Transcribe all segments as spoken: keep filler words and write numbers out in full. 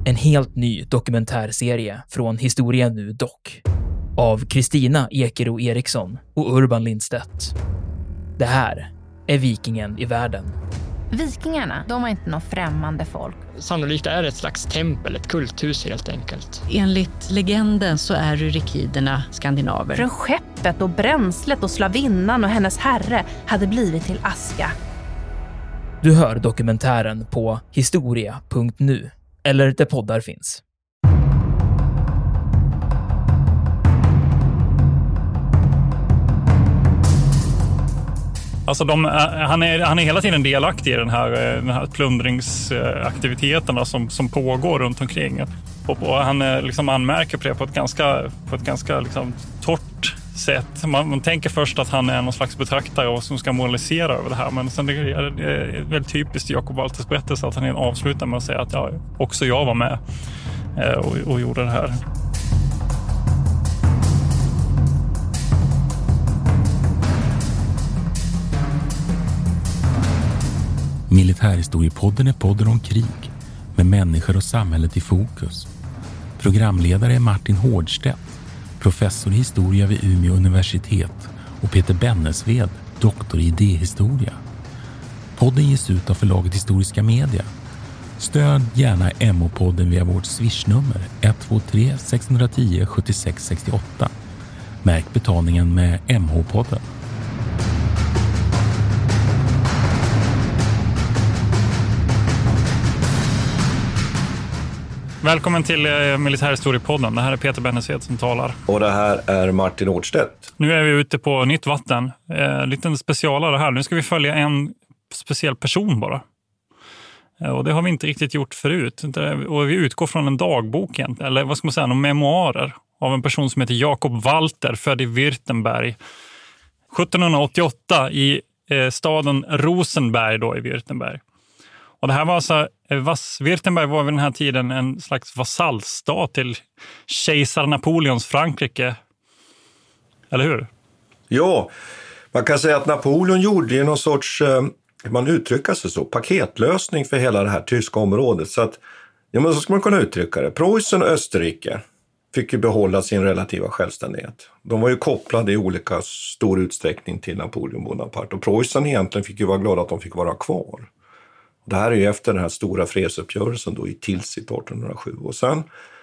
En helt ny dokumentärserie från Historia Nu Dock. Av Kristina Ekero Eriksson och Urban Lindstedt. Det här är Vikingen i världen. Vikingarna, de var inte något främmande folk. Sannolikt är det ett slags tempel, ett kulthus helt enkelt. Enligt legenden så är rykiderna skandinaver. Från skeppet och bränslet och slavinnan och hennes herre hade blivit till aska. Du hör dokumentären på historia punkt nu eller där poddar finns. Alltså de, han, är, han är hela tiden delaktig i den här, den här plundringsaktiviteterna som, som pågår runt omkring. Och, och han liksom anmärker på det på ett ganska, på ett ganska liksom torrt sätt. Man, man tänker först att han är någon slags betraktare och som ska moralisera över det här. Men sen är det, det är väldigt typiskt i Jakob Walters berättelse att han avslutar med att säga att ja, också jag var med och, och gjorde det här. Militärhistoriepodden är podden om krig med människor och samhället i fokus. Programledare är Martin Hårdstedt, professor i historia vid Umeå universitet, och Peter Bennesved, doktor i idéhistoria. Podden ges ut av förlaget Historiska Media. Stöd gärna M O-podden via vårt swishnummer ett två tre sex ett noll sju sex sex åtta. Märk betalningen med M H-podden. Välkommen till Militärhistoriepodden. Det här är Peter Bennesved som talar. Och det här är Martin Hårdstedt. Nu är vi ute på nytt vatten. Eh, lite specialare här. Nu ska vi följa en speciell person bara. Eh, och det har vi inte riktigt gjort förut. Och vi utgår från en dagbok egentligen. Eller vad ska man säga, några memoarer av en person som heter Jakob Walter, född i Württemberg. sjuttonhundraåttioåtta i eh, staden Rosenberg då i Württemberg. Och det här var alltså, Württemberg var vid den här tiden en slags vasallstat till kejsar Napoleons Frankrike. Eller hur? Ja, man kan säga att Napoleon gjorde ju någon sorts, man uttrycker sig så, paketlösning för hela det här tyska området. Så att, ja men så ska man kunna uttrycka det. Preussen och Österrike fick ju behålla sin relativa självständighet. De var ju kopplade i olika stor utsträckning till Napoleon Bonaparte. Och Preussen egentligen fick ju vara glada att de fick vara kvar. Det här är ju efter den här stora fredsuppgörelsen då i Tilsit artonhundrasju. Och sen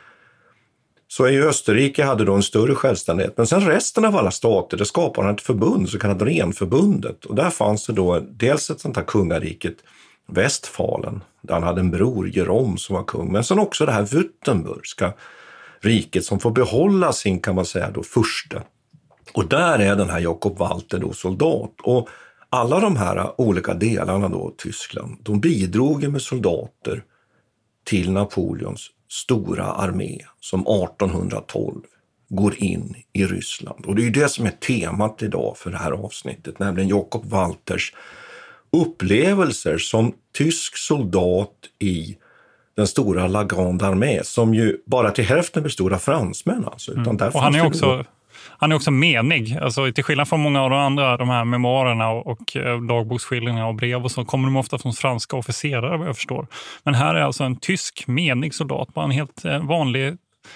så är ju Österrike hade då en större självständighet. Men sen resten av alla stater, det skapade ett förbund, så kallat Renförbundet. Och där fanns det då dels ett sånt här kungariket, Westfalen, där han hade en bror, Jerome, som var kung. Men sen också det här Württembergska riket som får behålla sin, kan man säga då, furste. Och där är den här Jakob Walter då soldat. Och alla de här olika delarna då, Tyskland, de bidrog med soldater till Napoleons stora armé som artonhundratolv går in i Ryssland. Och det är ju det som är temat idag för det här avsnittet, nämligen Jakob Walters upplevelser som tysk soldat i den stora La Grande Armée, som ju bara till hälften bestod av fransmän. Alltså, utan mm. där och han är också... Då... Han är också menig, alltså till skillnad från många av de andra, de här memoarerna och, och dagboksskildringar och brev och så kommer de ofta från franska officerare, vad jag förstår. Men här är alltså en tysk menig soldat, bara en helt vanlig,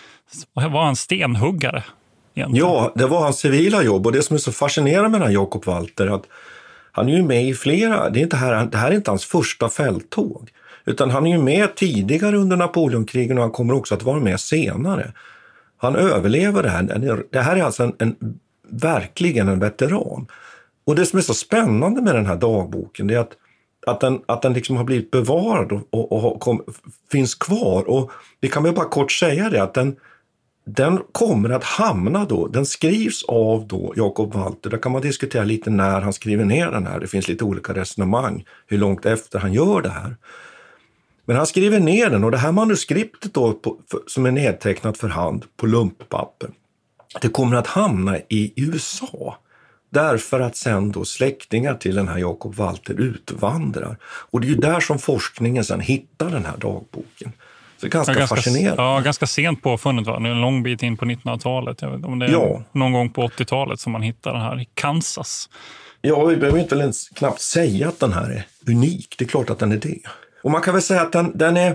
var en stenhuggare egentligen. Ja, det var hans civila jobb, och det som är så fascinerande med den här Jakob Walter att han är ju med i flera, det, är inte här, det här är inte hans första fälttåg, utan han är ju med tidigare under Napoleonkrigen och han kommer också att vara med senare. Han överlever det här. Det här är alltså en, en, verkligen en veteran. Och det som är så spännande med den här dagboken är att, att den, att den liksom har blivit bevarad och, och, och kom, finns kvar. Och vi kan väl bara kort säga det att den, den kommer att hamna då, den skrivs av då Jakob Walter. Där kan man diskutera lite när han skriver ner den här. Det finns lite olika resonemang hur långt efter han gör det här. Men han skriver ner den, och det här manuskriptet då på, för, som är nedtecknat för hand på lumppapper, det kommer att hamna i U S A. Därför att sen då släktingar till den här Jakob Walter utvandrar. Och det är ju där som forskningen sen hittar den här dagboken. Så det är ganska, ja, ganska fascinerande. Ja, ganska sent påfunnet, va? En lång bit in på nittonhundratalet. Jag vet inte om det är ja. någon gång på åttiotalet som man hittar den här i Kansas. Ja, vi behöver inte ens knappt säga att den här är unik. Det är klart att den är det. Och man kan väl säga att den, den är,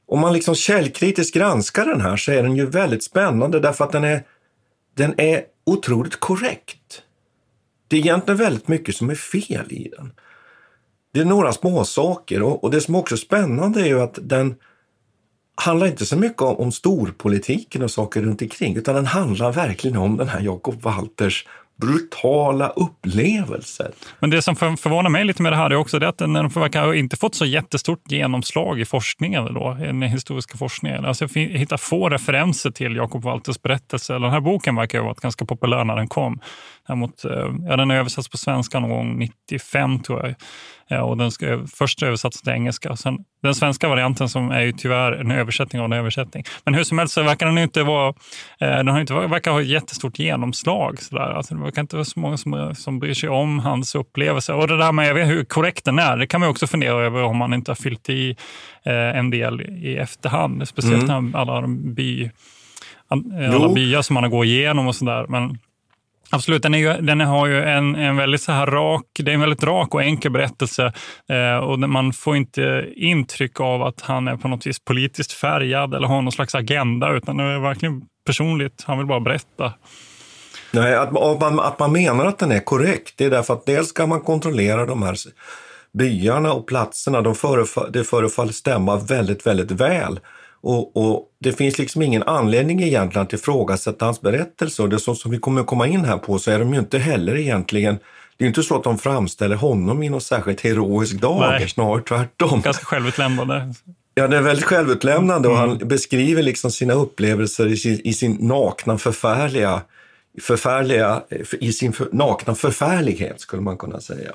om man liksom källkritiskt granskar den här så är den ju väldigt spännande därför att den är, den är otroligt korrekt. Det är egentligen väldigt mycket som är fel i den. Det är några små saker och, och det som också är spännande är ju att den handlar inte så mycket om, om storpolitiken och saker runt omkring utan den handlar verkligen om den här Jacob Walters brutala upplevelser. Men det som förvånar mig lite med det här är också det att den verkar ha inte fått så jättestort genomslag i forskningen då, i den historiska forskningen. Alltså jag hittar få referenser till Jacob Walters berättelse. Den här boken verkar ha varit ganska populär när den kom. Däremot, ja, den har översatts på svenska någon gång nittiofem tror jag. Ja, och den ska först översatts till engelska. Sen, den svenska varianten som är ju tyvärr en översättning av en översättning. Men hur som helst så verkar den inte vara, eh, den har inte verkar ha ett jättestort genomslag. Sådär. Alltså, det verkar inte vara så många som, som bryr sig om hans upplevelse. Och det där med jag vet hur korrekt den är, det kan man också fundera över om man inte har fyllt i eh, en del i efterhand. Speciellt mm. när alla, by, alla byar som man har gått igenom och sådär. Men absolut, den, är ju, den har ju en, en väldigt så här rak, det är en väldigt rak och enkel berättelse eh, och man får inte intryck av att han är på något vis politiskt färgad eller har någon slags agenda utan det är verkligen personligt, han vill bara berätta. Nej, att, att, man, att man menar att den är korrekt, det är därför att dels ska man kontrollera de här byarna och platserna, de förefall, det förefaller stämma väldigt, väldigt väl. Och, och det finns liksom ingen anledning egentligen att ifrågasätta hans berättelse och det som, som vi kommer att komma in här på så är de ju inte heller egentligen, det är inte så att de framställer honom i någon särskilt heroisk dager, snarare tvärtom. Ganska självutlämnande. Ja, det är väldigt självutlämnande och han beskriver liksom sina upplevelser i sin, i sin nakna förfärliga, förfärliga, i sin för, nakna förfärlighet skulle man kunna säga.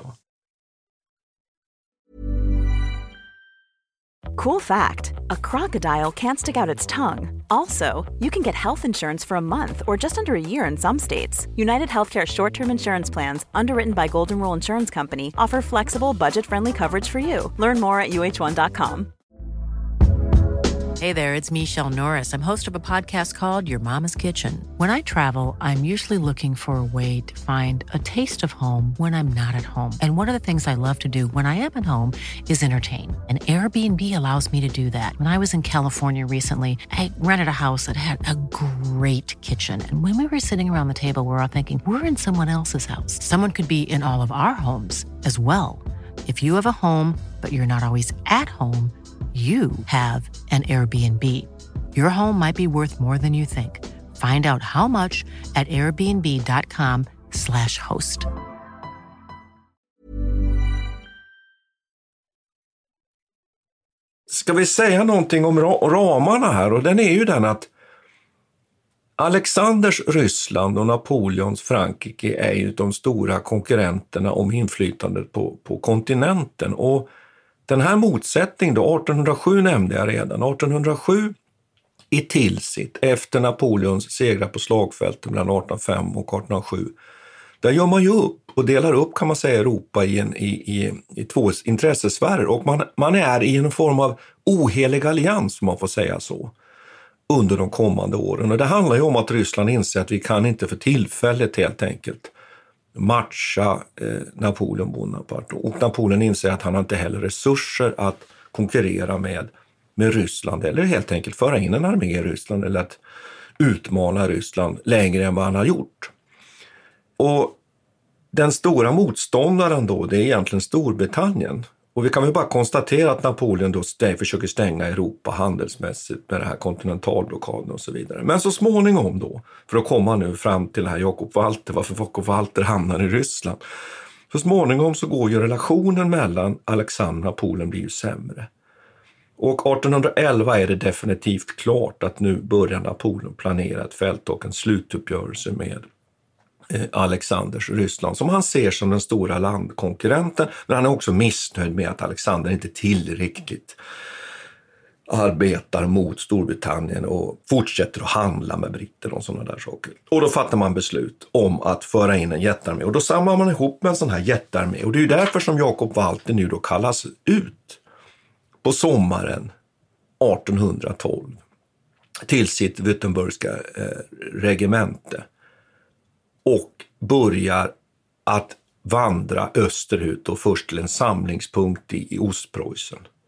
Cool fact, a crocodile can't stick out its tongue. Also, you can get health insurance for a month or just under a year in some states. United Healthcare short-term insurance plans, underwritten by Golden Rule Insurance Company, offer flexible, budget-friendly coverage for you. Learn more at U H one dot com. Hey there, it's Michelle Norris. I'm host of a podcast called Your Mama's Kitchen. When I travel, I'm usually looking for a way to find a taste of home when I'm not at home. And one of the things I love to do when I am at home is entertain. And Airbnb allows me to do that. When I was in California recently, I rented a house that had a great kitchen. And when we were sitting around the table, we were all thinking, we're in someone else's house. Someone could be in all of our homes as well. If you have a home, but you're not always at home, you have an Airbnb. Your home might be worth more than you think. Find out how much at airbnb.com slash host. Ska vi säga någonting om ramarna här? Och den är ju den att Alexanders Ryssland och Napoleons Frankrike är ju de stora konkurrenterna om inflytandet på, på kontinenten. Och den här motsättningen då, artonhundrasju nämnde jag redan. artonhundrasju i Tilsit efter Napoleons segrar på slagfälten mellan arton noll fem och arton noll sju. Där gör man ju upp och delar upp kan man säga Europa i, en, i, i, i två intressesfärer. Och man, man är i en form av ohelig allians om man får säga så under de kommande åren. Och det handlar ju om att Ryssland inser att vi kan inte för tillfället helt enkelt matcha eh, Napoleon Bonaparte. Och Napoleon inser att han har inte heller resurser att konkurrera med, med Ryssland eller helt enkelt föra in en armé i Ryssland eller att utmana Ryssland längre än vad han har gjort. Och den stora motståndaren då, det är egentligen Storbritannien. Och vi kan väl bara konstatera att Napoleon då stäng, försöker stänga Europa handelsmässigt med det här kontinentalblockaden och så vidare. Men så småningom då, för att komma nu fram till det här Jacob Walter, varför Jacob Walter hamnar i Ryssland. Så småningom så går ju relationen mellan Alexander och Napoleon blir ju sämre. Och artonhundraelva är det definitivt klart att nu börjar Napoleon planera ett fält och en slutuppgörelse med Alexanders Ryssland som han ser som den stora landkonkurrenten, men han är också missnöjd med att Alexander inte tillräckligt arbetar mot Storbritannien och fortsätter att handla med britterna och sådana där saker. Och då fattar man beslut om att föra in en jättearmé och då samlar man ihop med en sån här jättearmé och det är ju därför som Jacob Walter nu då kallas ut på sommaren artonhundratolv till sitt Württembergska eh, regemente och börjar att vandra österut och först till en samlingspunkt i, i Ostpreussen.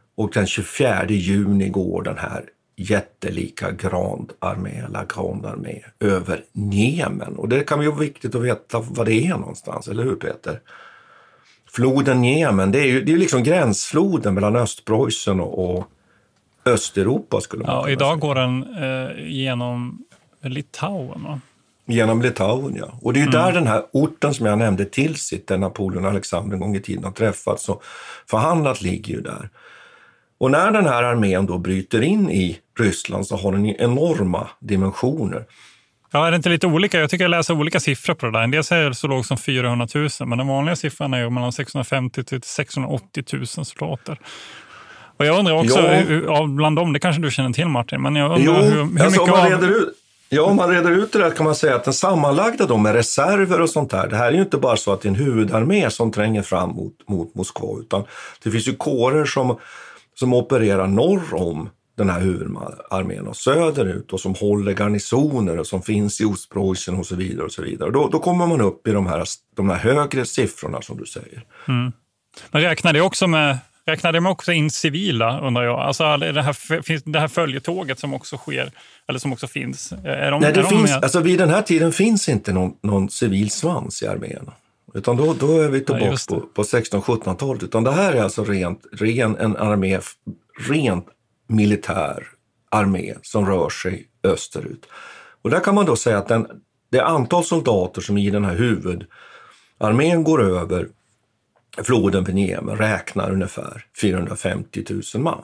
Och den tjugofjärde juni går den här jättelika Grand Armé, La Grande Armé, över Jemen. Och det kan ju vara viktigt att veta vad det är någonstans, eller hur Peter? Floden Jemen, det är ju det är liksom gränsfloden mellan Östpreussen och, och Östeuropa skulle man ja, kunna idag säga. går den eh, genom Litauen, va? Genom Litauen, ja. Och det är ju Mm. där den här orten som jag nämnde till sitt, där Napoleon och Alexander en gång i tiden har träffats och förhandlat, ligger ju där. Och när den här armén då bryter in i Ryssland så har den enorma dimensioner. Ja, är det inte lite olika? Jag tycker jag läser olika siffror på det där. En del säger så lågt som fyrahundratusen, men den vanliga siffran är ju mellan sexhundrafemtio till sexhundraåttio tusen soldater. Och jag undrar också, Ja. hur, ja, bland dem, det kanske du känner till Martin, men jag undrar Jo, hur, hur alltså, mycket om man av... reder ut, ja, om man reder ut det där kan man säga att den sammanlagda då med reserver och sånt här, det här är ju inte bara så att det är en huvudarmé som tränger fram mot, mot Moskva, utan det finns ju kårer som, som opererar norr om den här huvudarmén och söderut och som håller garnisoner och som finns i Ostpreussen och så vidare och så vidare. Och då, då kommer man upp i de här, de här högre siffrorna som du säger. Mm. Men räknar det också med räknar det med också in civila, undrar jag? Alltså det här, finns det här följetåget som också sker, eller som också finns? Är de, Nej, det är de finns, med? alltså vid den här tiden finns inte någon, någon civil svans i armén. Utan då, då är vi tillbaka Ja, på, på sexton-sjuttonhundratalet. Utan det här är alltså rent, ren, en armé, rent militär armé som rör sig österut. Och där kan man då säga att den, det antal soldater som i den här huvudarmén går över floden vid Jemen räknar ungefär fyrahundrafemtio tusen man.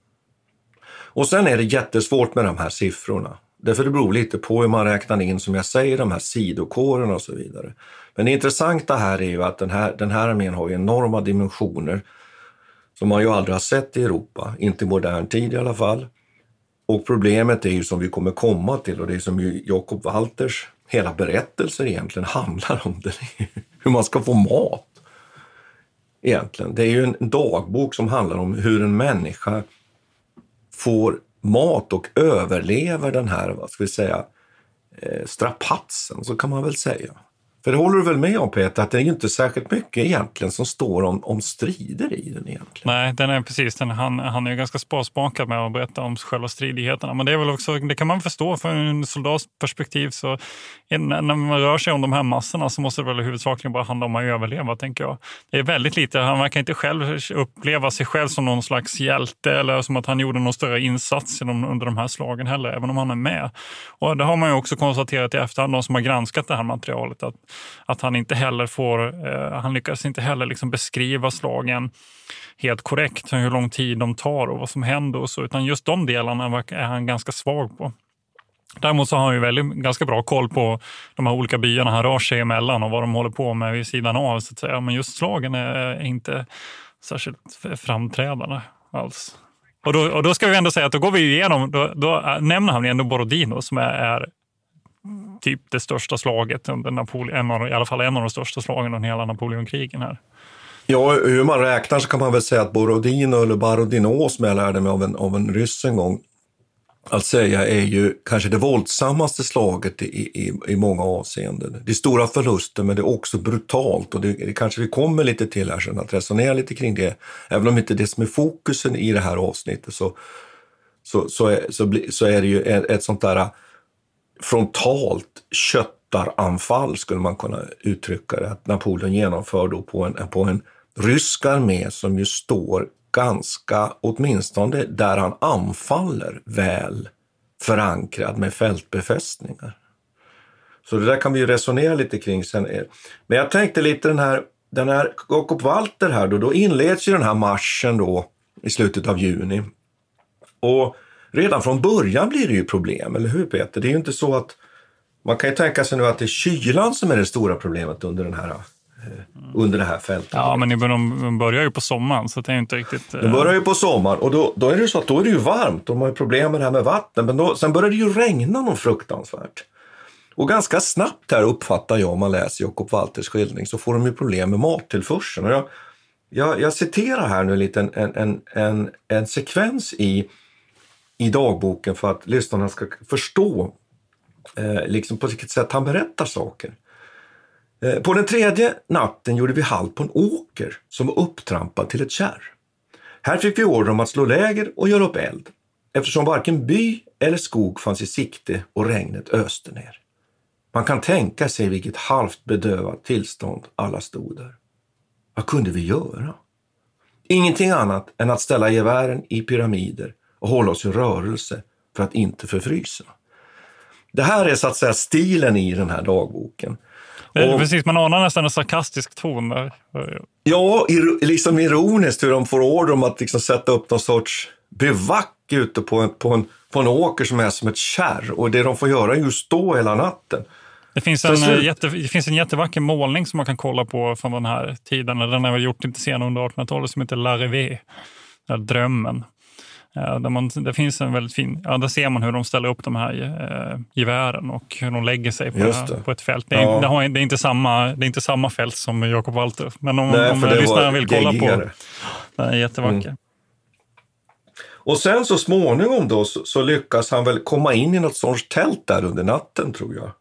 Och sen är det jättesvårt med de här siffrorna. Därför det beror lite på hur man räknar in, som jag säger, de här sidokårerna och så vidare. Men det intressanta här är ju att den här, den här armén har ju enorma dimensioner som man ju aldrig har sett i Europa, inte i modern tid i alla fall. Och problemet är ju, som vi kommer komma till, och det är som ju Jakob Walters hela berättelser egentligen handlar om, det hur man ska få mat. Egentligen. Det är ju en dagbok som handlar om hur en människa får mat och överlever den här, vad ska vi säga, strapatsen, så kan man väl säga. För det håller du väl med om, Peter, att det är ju inte särskilt mycket egentligen som står om, om strider i den egentligen. Nej, den är precis, den, han, han är ju ganska sparsmakad med att berätta om själva stridigheterna. Men det är väl också, det kan man förstå från en soldats perspektiv, så när man rör sig om de här massorna så måste det väl huvudsakligen bara handla om att överleva, tänker jag. Det är väldigt lite, han verkar inte själv uppleva sig själv som någon slags hjälte eller som att han gjorde någon större insats under de här slagen heller, även om han är med. Och det har man ju också konstaterat i efterhand, de som har granskat det här materialet, att att han inte heller får, eh, han lyckas inte heller liksom beskriva slagen helt korrekt, hur lång tid de tar och vad som händer och så, utan just de delarna är han ganska svag på. Däremot så har han ju väldigt, ganska bra koll på de här olika byarna han rör sig emellan och vad de håller på med vid sidan av, så att säga. Men just slagen är inte särskilt framträdande alls. Och då, och då ska vi ändå säga att då går vi igenom, då, då nämner han ändå Borodino som är, är typ det största slaget under Napoleon, en av, i alla fall en av de största slagen under hela Napoleonkrigen här. Ja, hur man räknar så kan man väl säga att Borodino eller Borodino, som jag lärde mig av en, av en ryss en gång att säga, är ju kanske det våldsammaste slaget i, i, i många avseenden. Det är stora förluster, men det är också brutalt, och det, det kanske vi kommer lite till här sen att resonera lite kring det. Även om inte det som är fokusen i det här avsnittet, så, så, så, är, så, bli, så är det ju ett, ett sånt där frontalt köttaranfall, skulle man kunna uttrycka det, att Napoleon genomför då på en, på en rysk armé som ju står ganska, åtminstone där han anfaller, väl förankrad med fältbefästningar. Så det där kan vi ju resonera lite kring sen. Men jag tänkte lite den här, den här Jakob Walter här då, då inleds ju den här marschen då i slutet av juni. Och redan från början blir det ju problem, eller hur Peter? Det är ju inte så att man kan ju tänka sig nu att det är kylan som är det stora problemet under den här under det här fältet. Ja, men de börjar ju på sommaren, så det är ju inte riktigt... De börjar ju på sommaren, och då, då är det ju så att då är det ju varmt. De har ju problem med det här med vatten, men då, sen börjar det ju regna något fruktansvärt. Och ganska snabbt här uppfattar jag, om man läser Jakob Walters skildring, så får de ju problem med mattillförseln. Och jag, jag, jag citerar här nu lite en, en, en, en, en sekvens i, i dagboken för att lyssnarna ska förstå eh, liksom på vilket sätt han berättar saker. På den tredje natten gjorde vi halt på en åker som var upptrampad till ett kärr. Här fick vi order om att slå läger och göra upp eld, eftersom varken by eller skog fanns i sikte och regnet öste ner. Man kan tänka sig vilket halvt bedövat tillstånd alla stod där. Vad kunde vi göra? Ingenting annat än att ställa gevären i pyramider och hålla oss i rörelse för att inte förfrysa. Det här är så att säga stilen i den här dagboken. Och, och, precis, man anar nästan en sarkastisk ton där. Ja, liksom ironiskt hur de får order om att liksom sätta upp någon sorts bivack ute på en, på, en, på en åker som är som ett kärr. Och det de får göra är ju stå hela natten. Det finns, en, jätte, det finns en jättevacker målning som man kan kolla på från den här tiden. Den har gjort lite senare under artonhundratalet som heter La Rêve, drömmen. Ja, där man, det finns en väldigt fin, ja, där ser man hur de ställer upp de här eh, gevären och hur de lägger sig på, här, på ett fält. Det är, ja. det, har, det, är inte samma, det är inte samma fält som Jakob Walter. Men om, Nej, om lyssnaren vill kolla geggigare. På den är jättevacker. Mm. Och sen så småningom då så, så lyckas han väl komma in i något sorts tält där under natten, tror jag.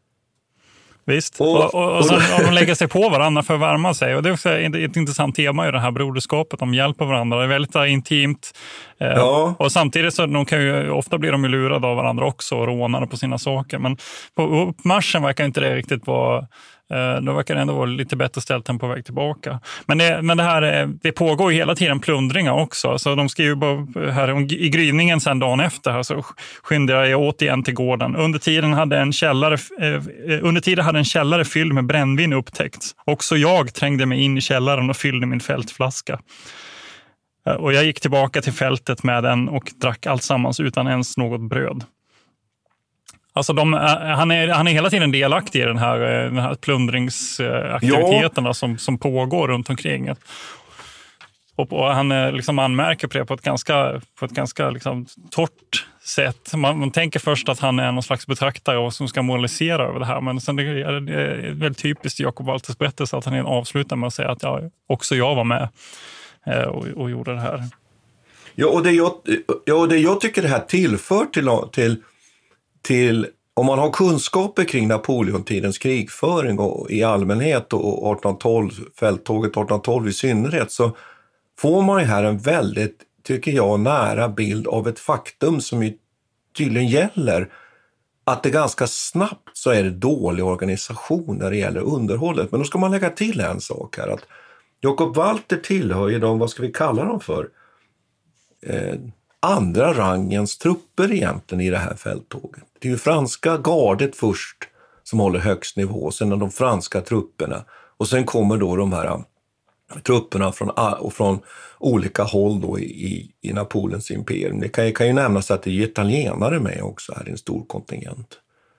Visst, och, och, och, och sen och de lägger sig på varandra för att värma sig. Och det är också ett, ett intressant tema i det här broderskapet. De hjälper varandra, det är väldigt intimt. Ja. Och samtidigt så de kan ju, ofta blir de ju lurade av varandra också och rånade på sina saker. Men på uppmarschen verkar inte det riktigt vara... Då verkar det ändå vara lite bättre ställt än på väg tillbaka. Men det, men det här det pågår ju hela tiden plundringar också. Så de skriver bara här i gryningen sen dagen efter här, så skyndade jag återigen till gården. Under tiden hade en källare eh, under tiden hade en källare fylld med brännvin upptäckts. Också jag trängde mig in i källaren och fyllde min fältflaska. Och jag gick tillbaka till fältet med den och drack allt sammans utan ens något bröd. Alltså de, han, är, han är hela tiden delaktig i den här, den här plundringsaktiviteterna ja. som, som pågår runt omkring. Och, och han liksom anmärker på det på ett ganska, på ett ganska liksom torrt sätt. Man, man tänker först att han är någon slags betraktare och som ska moralisera över det här. Men sen är det, det är väldigt typiskt i Jakob Walters berättelse att han avslutar med att säga att ja, också jag var med och, och gjorde det här. Ja, och det jag, ja, och det jag tycker det här tillför till... till till, om man har kunskaper kring Napoleontidens krigföring och i allmänhet och artonhundratolv, fälttåget artonhundratolv i synnerhet, så får man ju här en väldigt, tycker jag, nära bild av ett faktum som ju tydligen gäller, att det ganska snabbt så är det dålig organisation när det gäller underhållet. Men då ska man lägga till en sak här, att Jakob Walter tillhör ju de, vad ska vi kalla dem för? Eh, andra rangens trupper egentligen i det här fälttåget. Det är ju franska gardet först som håller högst nivå, sen är de franska trupperna och sen kommer då de här trupperna från, och från olika håll då i, i Napoleons imperium. Det kan, kan ju nämnas att det är italienare med också här i en stor kontingent.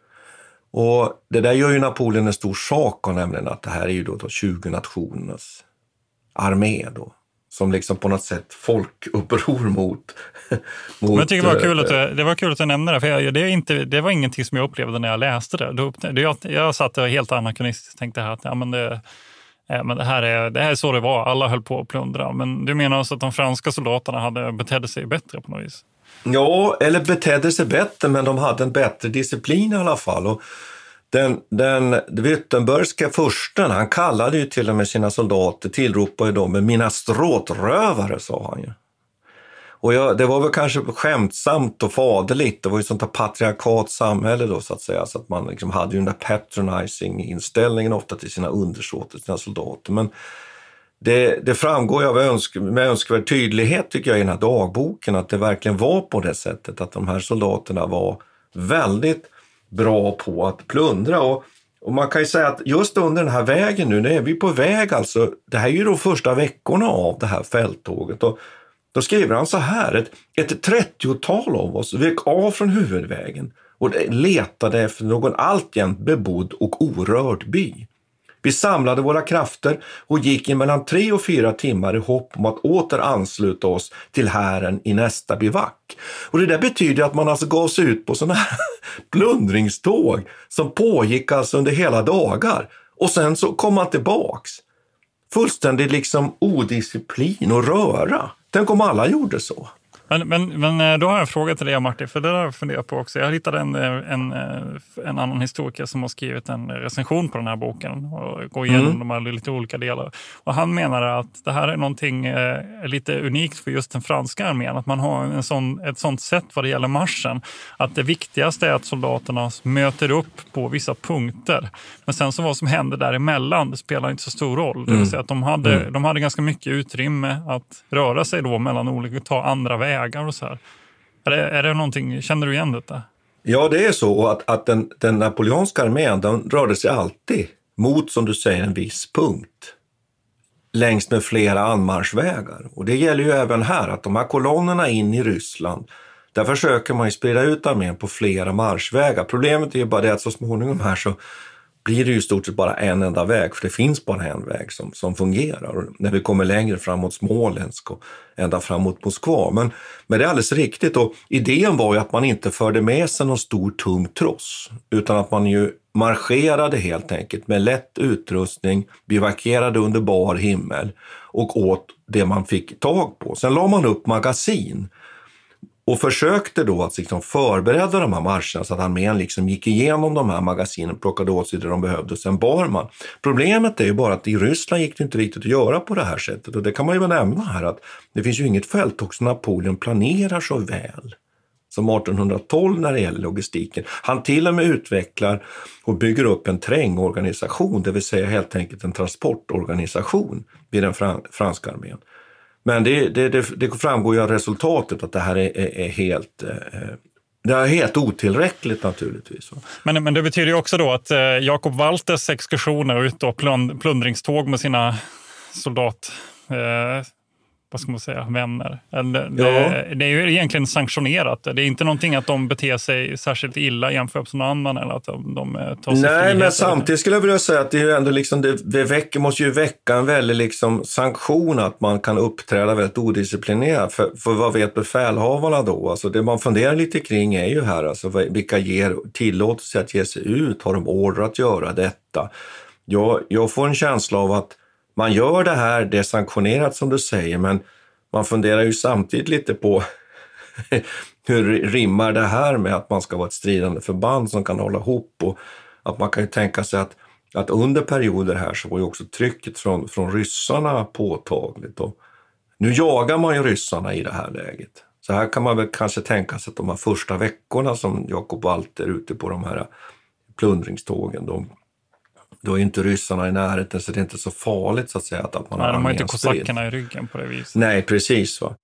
Och det där gör ju Napoleon en stor sak av, nämligen att det här är ju då, då tjugo nationernas armé då. Som liksom på något sätt folkuppror mot, mot... Men jag tycker det var kul att du, det var kul att du nämnde det, för jag, det, är inte, det var ingenting som jag upplevde när jag läste det. Då, det jag, jag satt och helt anakronistiskt tänkte här att ja, men det, ja, men det, här är, det här är så det var, alla höll på att plundra. Men du menar alltså att de franska soldaterna hade betedde sig bättre på något vis? Ja, eller betedde sig bättre, men de hade en bättre disciplin i alla fall. Och Den, den Württembergska fursten, han kallade ju till och med sina soldater, tillropade dem med mina stråtrövare, sa han ju. Och jag, det var väl kanske skämtsamt och faderligt, det var ju sånt där patriarkat samhälle då så att säga, så att man liksom hade ju den där patronizing inställningen ofta till sina undersåter, sina soldater. Men det, det framgår ju av önsk, med önskvärd tydlighet tycker jag i den här dagboken att det verkligen var på det sättet, att de här soldaterna var väldigt bra på att plundra. Och, och man kan ju säga att just under den här vägen nu, nu är vi på väg alltså, det här är ju de första veckorna av det här fälttåget, och då skriver han så här, ett, ett trettiotal av oss vek av från huvudvägen och letade efter någon alltjämt bebodd och orörd by. Vi samlade våra krafter och gick i mellan tre och fyra timmar i hopp om att åter ansluta oss till hären i nästa bivack. Och det där betyder att man alltså gav sig ut på sådana här plundringståg som pågick alltså under hela dagar. Och sen så kom man tillbaks. Fullständigt liksom odisciplin och röra. Tänk om alla gjorde så. Men, men, men då har jag en fråga till dig, Martin, för det har jag funderat på också. Jag hittade en, en, en annan historiker som har skrivit en recension på den här boken och går igenom mm. de här lite olika delar. Och han menar att det här är någonting eh, lite unikt för just den franska armén, att man har en sån, ett sånt sätt vad det gäller marschen, att det viktigaste är att soldaterna möter upp på vissa punkter. Men sen så vad som händer däremellan, det spelar inte så stor roll. Det vill säga att de hade, mm. de hade ganska mycket utrymme att röra sig då mellan olika, ta andra vägar och så här. Är det, är det någonting, känner du igen detta? Ja, det är så att, att den, den napoleonska armén, den rörde sig alltid mot, som du säger, en viss punkt. Längs med flera anmarschvägar. Och det gäller ju även här, att de här kolonnerna in i Ryssland, där försöker man ju sprida ut armén på flera marschvägar. Problemet är ju bara det att så småningom här så blir det ju i stort sett bara en enda väg, för det finns bara en väg som, som fungerar. Och när vi kommer längre fram mot Smolensk och ända fram mot Moskva. Men, men det är alldeles riktigt, och idén var ju att man inte förde med sig någon stor tung tross, utan att man ju marscherade helt enkelt med lätt utrustning, bivakerade under bar himmel och åt det man fick tag på. Sen la man upp magasin och försökte då att liksom förbereda de här marscherna så att armén liksom gick igenom de här magasinen, plockade åt sig det de behövde och sen bar man. Problemet är ju bara att i Ryssland gick det inte riktigt att göra på det här sättet, och det kan man ju väl nämna här, att det finns ju inget fälttåg som Napoleon planerar så väl som artonhundratolv när det gäller logistiken. Han till och med utvecklar och bygger upp en trängorganisation, det vill säga helt enkelt en transportorganisation vid den fran- franska armén. Men det, det, det, det framgår ju av resultatet att det här är, är, är helt... Eh, det är helt otillräckligt naturligtvis. Men, men det betyder ju också då att eh, Jakob Walters exkursioner ut och plund, plundringståg med sina soldat... Eh, vad ska man säga, vänner. Eller, det, ja. det är ju egentligen sanktionerat. Det är inte någonting att de beter sig särskilt illa jämfört med någon annan, eller att de, de tar sig. Nej, men samtidigt skulle jag vilja säga att det är ju ändå liksom, det, det väcker, måste ju väcka en väldigt liksom sanktion att man kan uppträda väldigt odisciplinerat. För, för vad vet befälhavarna då? Alltså det man funderar lite kring är ju här, alltså vilka ger tillåtelse att ge sig ut? Har de order att göra detta? Jag, jag får en känsla av att man gör det här, det är sanktionerat som du säger, men man funderar ju samtidigt lite på hur rimmar det här med att man ska vara ett stridande förband som kan hålla ihop, och att man kan ju tänka sig att, att under perioder här så var ju också trycket från, från ryssarna påtagligt, och nu jagar man ju ryssarna i det här läget. Så här kan man väl kanske tänka sig att de här första veckorna som Jakob Walter är ute på de här plundringstågen, de då är inte ryssarna i närheten, så det är inte så farligt så att säga att, att man Nej, har de har inte kosackerna i ryggen på det viset. Nej, precis va.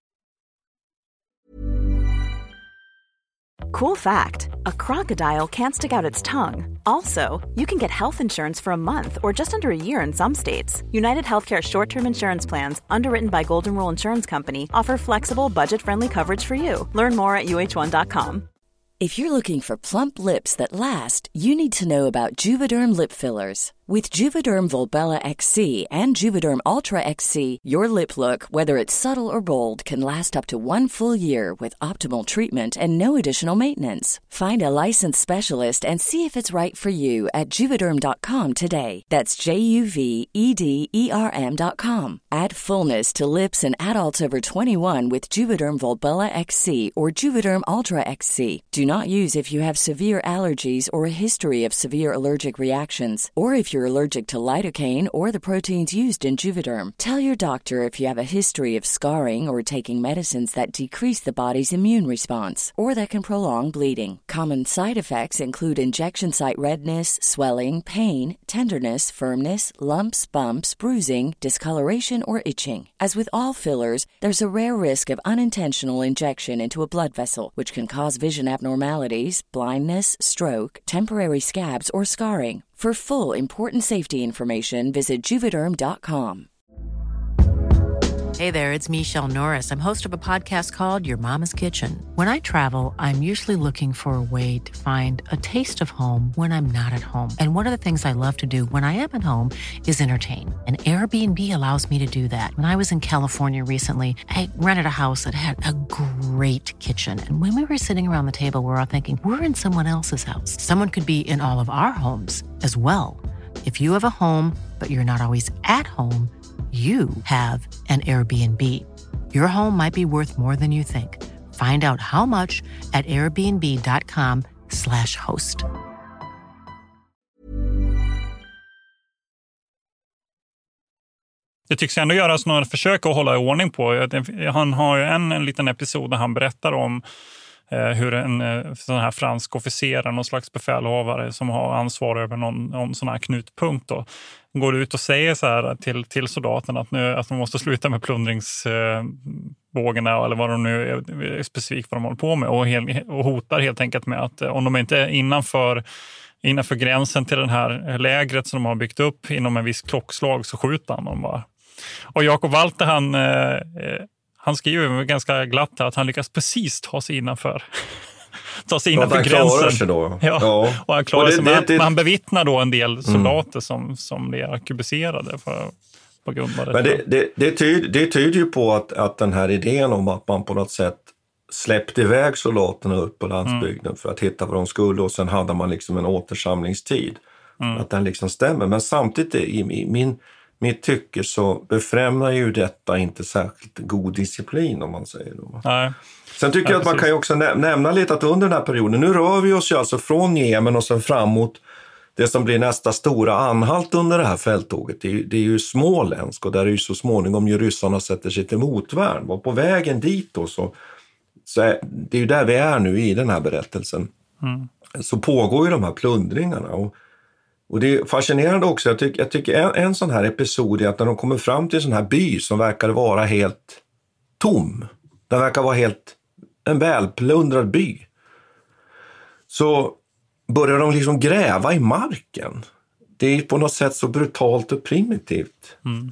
Cool fact, a crocodile can't stick out its tongue. Also, you can get health insurance for a month or just under a year in some states. United Healthcare short-term insurance plans, underwritten by Golden Rule Insurance Company, offer flexible, budget-friendly coverage for you. Learn more at U H one dot com. If you're looking for plump lips that last, you need to know about Juvederm lip fillers. With Juvederm Volbella X C and Juvederm Ultra X C, your lip look, whether it's subtle or bold, can last up to one full year with optimal treatment and no additional maintenance. Find a licensed specialist and see if it's right for you at Juvederm dot com today. That's J U V E D E R M dot com. Add fullness to lips in adults over twenty-one with Juvederm Volbella X C or Juvederm Ultra X C. Do not use if you have severe allergies or a history of severe allergic reactions, or if you're allergic to lidocaine or the proteins used in Juvederm. Tell your doctor if you have a history of scarring or taking medicines that decrease the body's immune response or that can prolong bleeding. Common side effects include injection site redness, swelling, pain, tenderness, firmness, lumps, bumps, bruising, discoloration, or itching. As with all fillers, there's a rare risk of unintentional injection into a blood vessel, which can cause vision abnormalities, blindness, stroke, temporary scabs, or scarring. For full important safety information, visit Juvederm dot com. Hey there, it's Michelle Norris. I'm host of a podcast called Your Mama's Kitchen. When I travel, I'm usually looking for a way to find a taste of home when I'm not at home. And one of the things I love to do when I am at home is entertain. And Airbnb allows me to do that. When I was in California recently, I rented a house that had a great kitchen. And when we were sitting around the table, we were all thinking, we're in someone else's house. Someone could be in all of our homes as well. If you have a home, but you're not always at home, you have an Airbnb. Your home might be worth more than you think. Find out how much at airbnb.com slash host. Det tycks ändå göras några försök att hålla i ordning på. Han har ju en, en liten episod där han berättar om eh, hur en eh, sån här fransk officer, någon slags befälhavare som har ansvar över någon, någon sån här knutpunkt då, går ut och säger så här till, till soldaterna att, nu, att de måste sluta med plundringsbågarna eh, eller vad de nu är specifikt vad de håller på med och, hel, och hotar helt enkelt med att om de inte är innanför innanför gränsen till den här lägret som de har byggt upp inom en viss klockslag så skjuter han dem bara. Och Jakob Walter han, eh, han skriver ganska glatt att han lyckas precis ta sig innanför. ta sig innanför gränsen. Sig då. Ja. Ja. Och han klarar och det, sig. Det, men, det, men han bevittnar då en del soldater mm. som, som blir arkebuserade för, på grund av det. Men det, det, det, tyder, det tyder ju på att, att den här idén om att man på något sätt släppte iväg soldaterna upp på landsbygden mm. för att hitta vad de skulle och sen hade man liksom en återsamlingstid. Mm. Att den liksom stämmer. Men samtidigt i, i min, mitt tycke så befrämnar ju detta inte särskilt god disciplin om man säger då. Nej. Sen tycker Nej, jag att man precis. kan ju också nä- nämna lite att under den här perioden, nu rör vi oss ju alltså från Jemen och sen framåt det som blir nästa stora anhalt under det här fälttåget. Det är ju, det är ju Småländsk och där är ju så småningom ju ryssarna sätter sig till motvärn. Och på vägen dit då så Så är, det är ju där vi är nu i den här berättelsen. Mm. Så pågår ju de här plundringarna. Och, och det är fascinerande också. Jag, tyck, jag tycker en, en sån här episod är att när de kommer fram till en sån här by som verkar vara helt tom. Den verkar vara helt en välplundrad by. Så börjar de liksom gräva i marken. Det är på något sätt så brutalt och primitivt. Mm.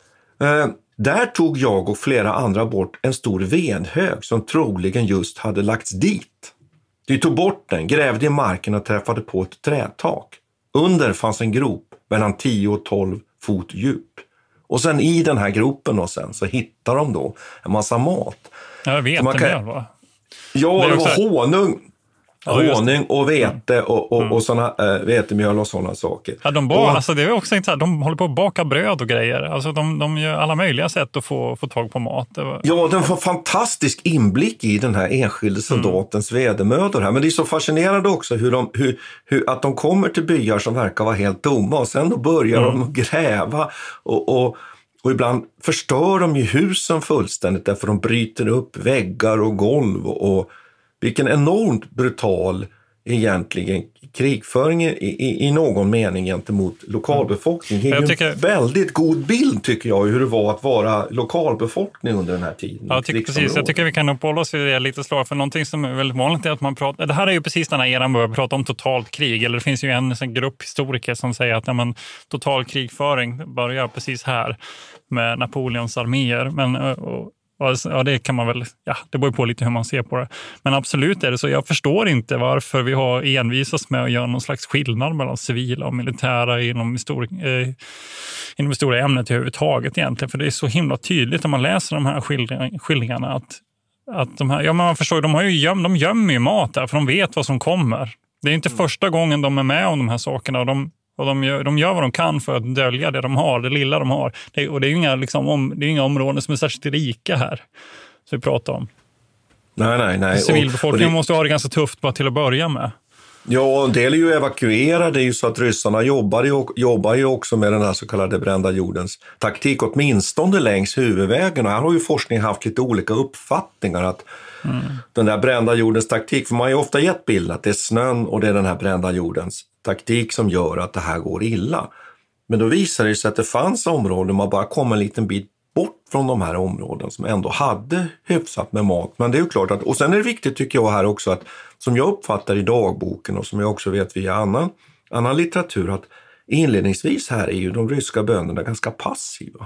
Eh, Där tog jag och flera andra bort en stor vedhög som troligen just hade lagts dit. Vi tog bort den, grävde i marken och träffade på ett trätak. Under fanns en grop mellan tio och tolv fot djup. Och sen i den här gropen och sen så hittar de då en massa mat. Jag vet inte kan... va? Ja, det, det var honung. Ja, honung och vete och, och, mm. och såna, äh, vetemjöl och sådana saker. Ja, de, bara, alltså det är också inte så här, de håller på att baka bröd och grejer. Alltså de, de gör alla möjliga sätt att få, få tag på mat. Var... Ja, de får fantastisk inblick i den här enskilde soldatens mm. vedermödor här. Men det är så fascinerande också hur de, hur, hur, att de kommer till byar som verkar vara helt dumma och sen då börjar mm. de gräva och, och, och ibland förstör de ju husen fullständigt därför de bryter upp väggar och golv och, och vilken enormt brutal egentligen krigföring i, i, i någon mening gentemot lokalbefolkningen. Det är tycker... en väldigt god bild tycker jag hur det var att vara lokalbefolkning under den här tiden. Ja, jag tycker, precis. Jag tycker vi kan uppehålla oss vid det lite slag för någonting som är väldigt vanligt är att man pratar, det här är ju precis den här eran börjar prata om totalt krig, eller det finns ju en, en grupp historiker som säger att ja, men, total krigföring börjar precis här med Napoleons arméer, men och, ja, det kan man väl, ja, det beror på lite hur man ser på det. Men absolut är det så. Jag förstår inte varför vi har envisats med att göra någon slags skillnad mellan civila och militära inom histori- eh, inom historia ämnet överhuvudtaget egentligen. För det är så himla tydligt när man läser de här skildring- skildringarna att, att de här, ja man förstår, de har ju göm, de gömmer ju mat där för de vet vad som kommer. Det är inte mm. första gången de är med om de här sakerna och de Och de gör, de gör vad de kan för att dölja det de har, det lilla de har. Det, och det är ju inga, liksom, om, det är inga områden som är särskilt rika här, som vi pratar om. Nej, nej, nej. Civilbefolkningen och, och det, måste ha det ganska tufft bara till att börja med. Ja, en del är ju evakuerade. Det är ju så att ryssarna jobbar ju, jobbar ju också med den här så kallade brända jordens taktik, åtminstone längs huvudvägen. Och här har ju forskningen haft lite olika uppfattningar att mm. den där brända jordens taktik, för man har ju ofta gett bilden att det är snön och det är den här brända jordens taktik som gör att det här går illa. Men då visar det sig att det fanns områden man bara kom en liten bit bort från de här områden som ändå hade hyfsat med mat. Men det är ju klart att, och sen är det viktigt tycker jag här också att, som jag uppfattar i dagboken och som jag också vet via annan, annan litteratur, att inledningsvis här är ju de ryska bönderna ganska passiva.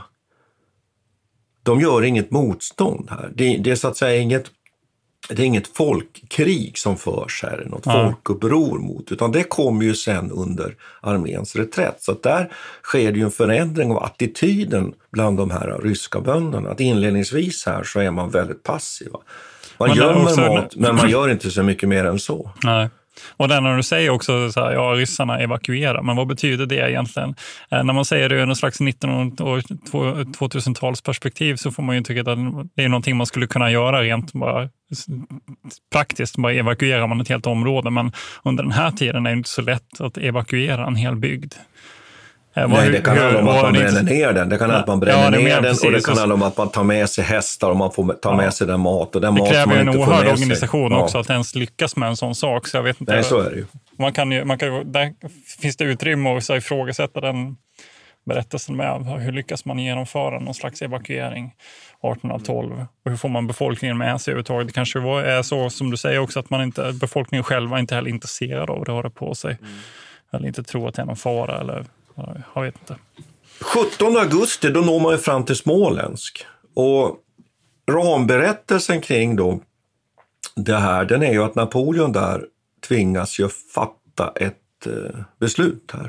De gör inget motstånd här. Det, det är så att säga inget Det är inget folkkrig som förs här, något ja. folkuppror mot, utan det kommer ju sen under arméns reträtt. Så att där sker det ju en förändring av attityden bland de här ryska bönderna. Att inledningsvis här så är man väldigt passiva. Man men gömmer också mat, men man gör inte så mycket mer än så. Nej. Och där när du säger också så här, ja, ryssarna evakuerar, men vad betyder det egentligen? Eh, när man säger det i någon slags nittonhundra- och tvåtusentalsperspektiv så får man ju tycka att det är någonting man skulle kunna göra rent bara praktiskt, bara evakuerar man ett helt område, men under den här tiden är det inte så lätt att evakuera en hel bygd. Nej, det kan handla om att man bränner ner den. Det kan handla om att man bränner ja, ner den och det kan handla om att man tar med sig hästar och man får ta med ja. sig den mat. Och den det mat kräver man en inte oerhörd får organisation ja. också att ens lyckas med en sån sak. Så jag vet inte. Nej, så är det ju. Man kan ju, man kan, där finns det utrymme att så ifrågasätta den berättelsen med. Hur lyckas man genomföra någon slags evakuering artonhundratolv? Och hur får man befolkningen med sig överhuvudtaget? Det kanske är så som du säger också att man inte, befolkningen själva inte heller är intresserad av att röra på sig. Mm. Eller inte tror att det är någon fara eller... Jag vet inte. sjuttonde augusti, då når man ju fram till Småländsk. Och ramberättelsen kring då det här, den är ju att Napoleon där tvingas ju fatta ett eh, beslut här.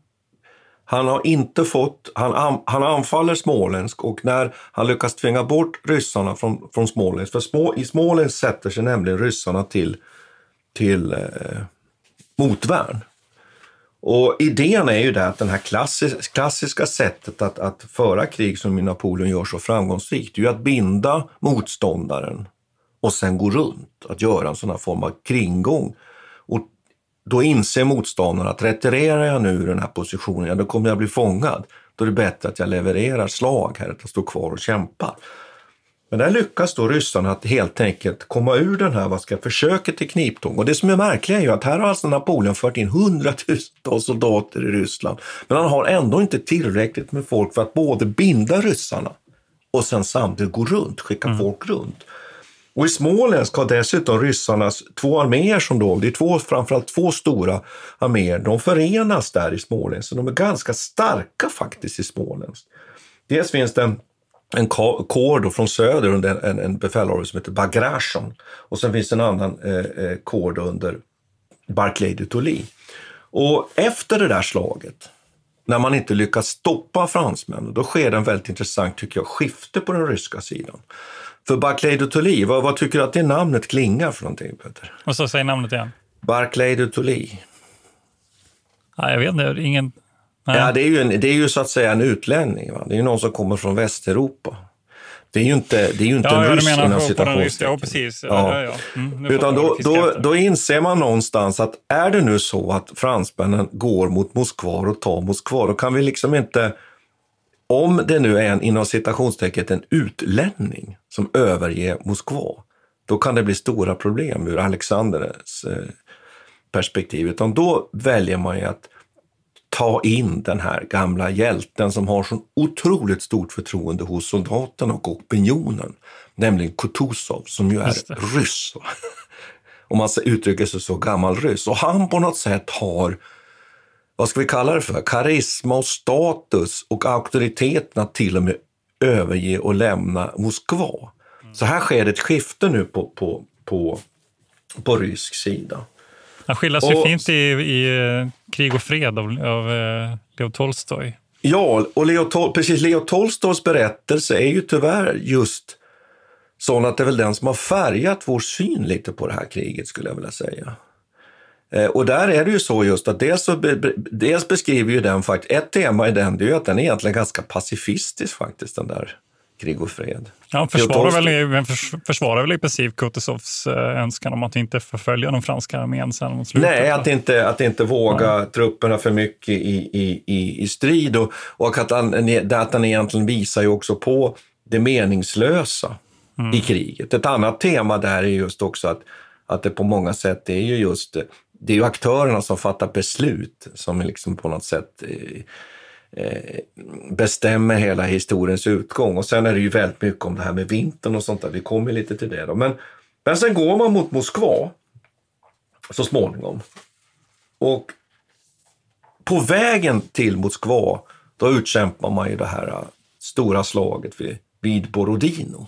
Han har inte fått, han, han anfaller Småländsk och när han lyckas tvinga bort ryssarna från, från Småländsk, för små, i Småländsk sätter sig nämligen ryssarna till, till eh, motvärn. Och idén är ju det att den här klassiska, klassiska sättet att, att föra krig som Napoleon gör så framgångsrikt är ju att binda motståndaren och sen gå runt. Att göra en sån här form av kringgång. Och då inser motståndaren att retirerar jag nu i den här positionen, ja, då kommer jag bli fångad. Då är det bättre att jag levererar slag här, att jag står kvar och kämpar. Men där lyckas då ryssarna att helt enkelt komma ur den här, vad ska försöket till kniptång. Och det som är märkligt är ju att här har alltså Napoleon fört in hundratusentals soldater i Ryssland. Men han har ändå inte tillräckligt med folk för att både binda ryssarna och sen samtidigt gå runt, skicka mm. folk runt. Och i Småländsk har dessutom ryssarnas två arméer som då, det är två, framförallt två stora arméer, de förenas där i Småländsk. Så de är ganska starka faktiskt i Småländsk. Dels finns det en en kår då från söder under en, en befälhavare som heter Bagration. Och sen finns en annan eh, kår då under Barclay de Tolly. Och efter det där slaget, när man inte lyckas stoppa fransmännen, då sker det en väldigt intressant, tycker jag, skifte på den ryska sidan. För Barclay de Tolly, vad, vad tycker du att det namnet klingar för någonting, Peter? Och så säger namnet igen. Barclay de Tolly. Ja, jag vet inte, ingen... Nej. Ja, det är, ju en, det är ju så att säga en utlänning. Va? Det är ju någon som kommer från Västeuropa. Det är ju inte, det är ju inte ja, en ryss inom citationstecken. Ja, precis. Ja. Ja, ja. Mm, Utan då, då, då inser man någonstans att är det nu så att fransmännen går mot Moskva och tar Moskva, då kan vi liksom inte, om det nu är en inom citationstecken en utlänning som överger Moskva, då kan det bli stora problem ur Alexanders eh, perspektiv. Utan då väljer man ju att ta in den här gamla hjälten som har så otroligt stort förtroende hos soldaterna och opinionen, nämligen Kutuzov, som ju är ryss. Om man uttrycker sig så, gammal ryss. Och han på något sätt har, vad ska vi kalla det för, karisma och status och auktoriteten att till och med överge och lämna Moskva. Mm. Så här sker ett skifte nu på, på, på, på rysk sida. Han skiljas ju fint i, i Krig och fred av, av uh, Leo Tolstoj. Ja, och Leo, Tol- precis, Leo Tolstojs berättelse är ju tyvärr just sån att det är väl den som har färgat vår syn lite på det här kriget, skulle jag vilja säga. Eh, och där är det ju så just att dels, så be, dels beskriver ju den faktiskt, ett tema i den, det är ju att den är egentligen ganska pacifistisk faktiskt, den där Krig och fred. Ja, försvarar väl, försvarar väl i princip Kutuzovs önskan om att inte förfölja den franska armén sen mot slutet. Nej, att inte, att inte våga ja. trupperna för mycket i, i, i, i strid. Och, och att, han, att han egentligen visar ju också på det meningslösa mm. i kriget. Ett annat tema där är just också att, att det på många sätt är ju just, det är ju aktörerna som fattar beslut som liksom på något sätt bestämmer hela historiens utgång. Och sen är det ju väldigt mycket om det här med vintern och sånt där. Vi kommer lite till det då. Men, men sen går man mot Moskva så småningom. Och på vägen till Moskva då utkämpar man ju det här stora slaget vid, vid Borodino.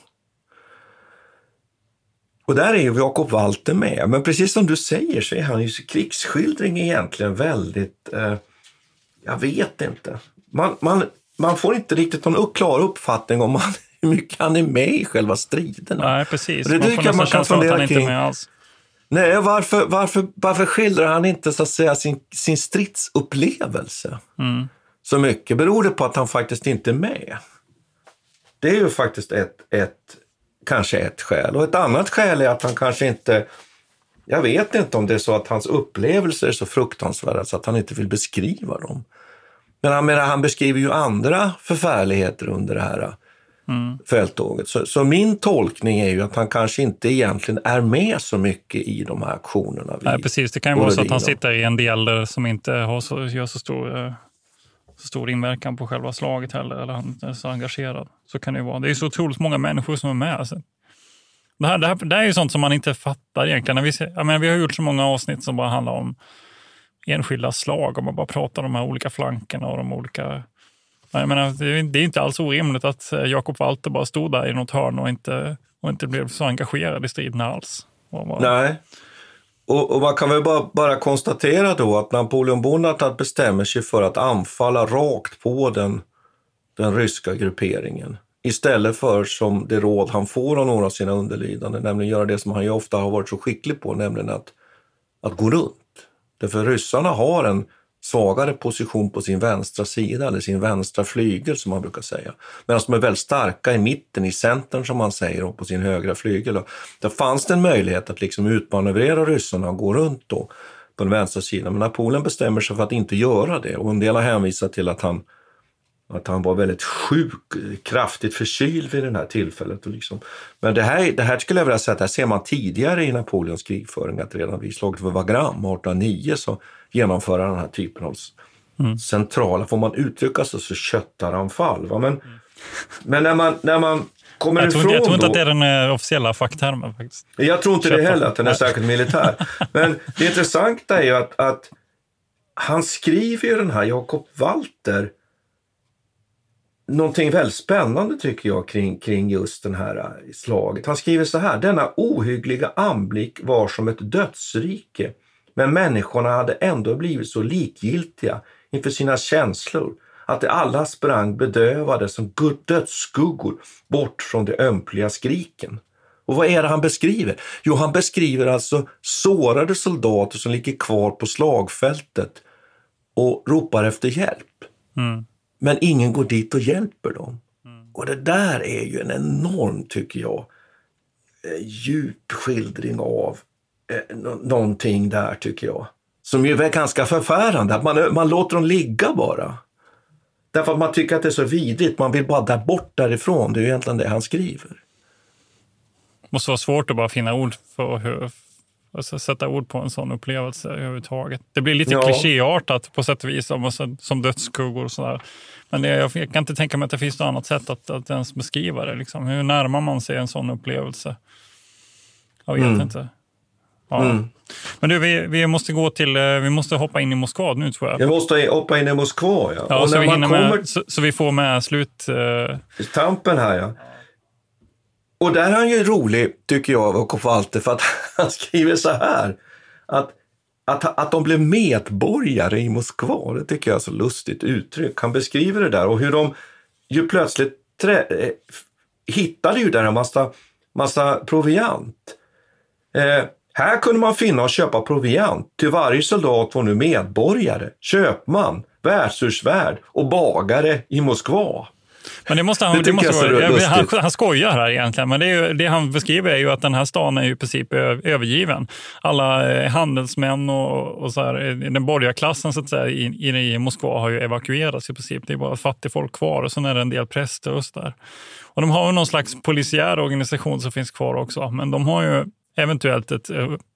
Och där är ju Jakob Walter med. Men precis som du säger så är han ju krigsskildring egentligen väldigt... Eh, jag vet inte. Man, man, man får inte riktigt någon klar uppfattning om man, hur mycket han är med i själva striderna. Nej, precis. Det man får nästan känslan att han inte är med alls. Nej, varför, varför, varför skildrar han inte så att säga sin, sin stridsupplevelse mm. så mycket? Beror det på att han faktiskt inte är med? Det är ju faktiskt ett, ett, kanske ett skäl. Och ett annat skäl är att han kanske inte... Jag vet inte om det är så att hans upplevelser är så fruktansvärda så att han inte vill beskriva dem. Men han, menar, han beskriver ju andra förfärligheter under det här mm. fälttåget. Så, så min tolkning är ju att han kanske inte egentligen är med så mycket i de här aktionerna. Nej, precis. Det kan ju vara så att han sitter i en del som inte har så, gör så stor, så stor inverkan på själva slaget heller. Eller han är så engagerad. Så kan det ju vara. Det är så otroligt många människor som är med. Alltså. Det, här, det, här, det här är ju sånt som man inte fattar egentligen. När vi, jag menar, vi har gjort så många avsnitt som bara handlar om enskilda slag. Och man bara pratar om de här olika flankerna och de olika... Jag menar, det är inte alls orimligt att Jakob Walter bara stod där i något hörn och inte, och inte blev så engagerad i striden alls. Bara... Nej, och, och man kan väl bara, bara konstatera då att Napoleon Bonaparte bestämmer sig för att anfalla rakt på den, den ryska grupperingen. Istället för som det råd han får av några av sina underlydande, nämligen göra det som han ju ofta har varit så skicklig på, nämligen att, att gå runt. Därför ryssarna har en svagare position på sin vänstra sida, eller sin vänstra flygel som man brukar säga. Medan de är väldigt starka i mitten, i centern som man säger, och på sin högra flygel. Där fanns det en möjlighet att liksom utmanövrera ryssarna och gå runt då på den vänstra sidan. Men Napoleon bestämmer sig för att inte göra det. Och en del har hänvisat till att han, att han var väldigt sjuk, kraftigt förkyld vid det här tillfället. Och liksom. Men det här, det här skulle jag vilja säga att här ser man tidigare i Napoleons krigföring, att redan vid slaget för Wagram arton nio så genomföra den här typen av mm. centrala, får man uttrycka sig så köttaranfall. Va? Men, mm. men när man, när man kommer jag ifrån tror, jag tror inte då, att det är den uh, officiella facktermen faktiskt. Jag tror inte Kötta. det heller, att den är särskilt militär. Men det intressanta är ju att, att han skriver ju den här Jakob Walter någonting väldigt spännande tycker jag kring, kring just den här slaget. Han skriver så här: denna ohyggliga anblick var som ett dödsrike. Men människorna hade ändå blivit så likgiltiga inför sina känslor att de alla sprang bedövade som dödsskuggor bort från de ömpliga skriken. Och vad är det han beskriver? Jo, han beskriver alltså sårade soldater som ligger kvar på slagfältet och ropar efter hjälp. Mm. Men ingen går dit och hjälper dem. Mm. Och det där är ju en enorm, tycker jag, djup skildring av någonting där, tycker jag. Som ju är ganska förfärande. Att man, man låter dem ligga bara. Därför att man tycker att det är så vidrigt. Man vill bara där bort därifrån. Det är ju egentligen det han skriver. Det måste vara svårt att bara finna ord för hur... Alltså sätta ord på en sån upplevelse överhuvudtaget. Det blir lite ja. klichéartat på sätt och vis som, som dödsskuggor och sådär. Men det, jag kan inte tänka mig att det finns något annat sätt att, att ens beskriva det. Liksom. Hur närmar man sig en sån upplevelse? Jag vet mm. inte. Ja. Mm. Men du, vi, vi måste gå till, vi måste hoppa in i Moskva nu, tror jag. Jag måste hoppa in i Moskva, ja. ja och så, när vi man kommer... med, så, så vi får med slut... Uh... Tampen här, ja. Och där är han ju rolig, tycker jag, Jakob Walter, för att han skriver så här. Att, att, att de blev medborgare i Moskva, det tycker jag är så lustigt uttryck. Han beskriver det där och hur de ju plötsligt trä, eh, hittade ju där en massa, massa proviant. Eh, här kunde man finna och köpa proviant. Till varje soldat var nu medborgare, köpman, världsursvärd och bagare i Moskva. Men det måste han, det det måste vara, han, han skojar här egentligen, men det, är ju, det han beskriver är ju att den här stan är ju i princip övergiven. Alla eh, handelsmän och, och så här, den borgerliga klassen så att säga, i, i, i Moskva har ju evakuerats i princip. Det är bara fattigfolk kvar och så är det en del präster och så där. Och de har ju någon slags polisiär organisation som finns kvar också, men de har ju eventuellt ett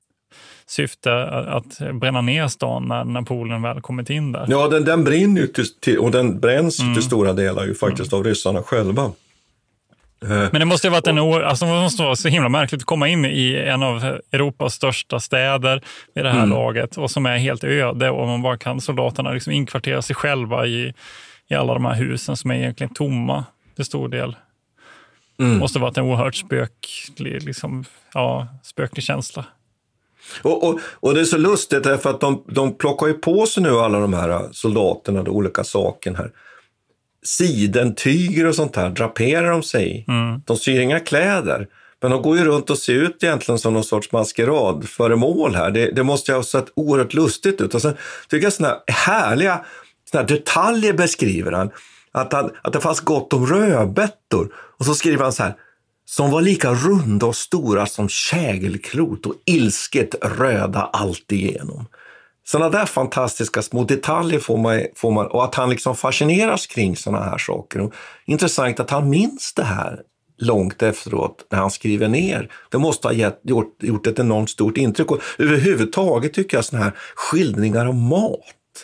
syfte att bränna ner stan när Napoleon väl kommit in där. Ja, den, den brinner ju till, till, och den bränns mm. till stora delar ju faktiskt mm. av ryssarna själva. Men det måste ju varit en år, alltså det måste vara så himla märkligt att komma in i en av Europas största städer vid det här mm. laget och som är helt öde och man bara kan soldaterna liksom inkvartera sig själva i, i alla de här husen som är egentligen tomma till stor del. Mm. Måste varit en oerhört spöklig, liksom, ja, spöklig känsla. Och, och, och det är så lustigt därför att de, de plockar ju på sig nu alla de här soldaterna, de olika sakerna här. Sidentyger och sånt här draperar de sig i. Mm. De syr inga kläder. Men de går ju runt och ser ut egentligen som någon sorts maskeradföremål här. Det, det måste ju ha sett oerhört lustigt ut. Och sen tycker jag såna härliga såna detaljer beskriver han. Att, han. att det fanns gott om rödbetor. Och så skriver han så här. Som var lika runda och stora som kägelklot och ilsket röda allt igenom. Sådana där fantastiska små detaljer får man, får man, och att han liksom fascineras kring sådana här saker. Och intressant att han minns det här långt efteråt när han skriver ner. Det måste ha gett, gjort, gjort ett enormt stort intryck. Och överhuvudtaget tycker jag sådana här skildringar om mat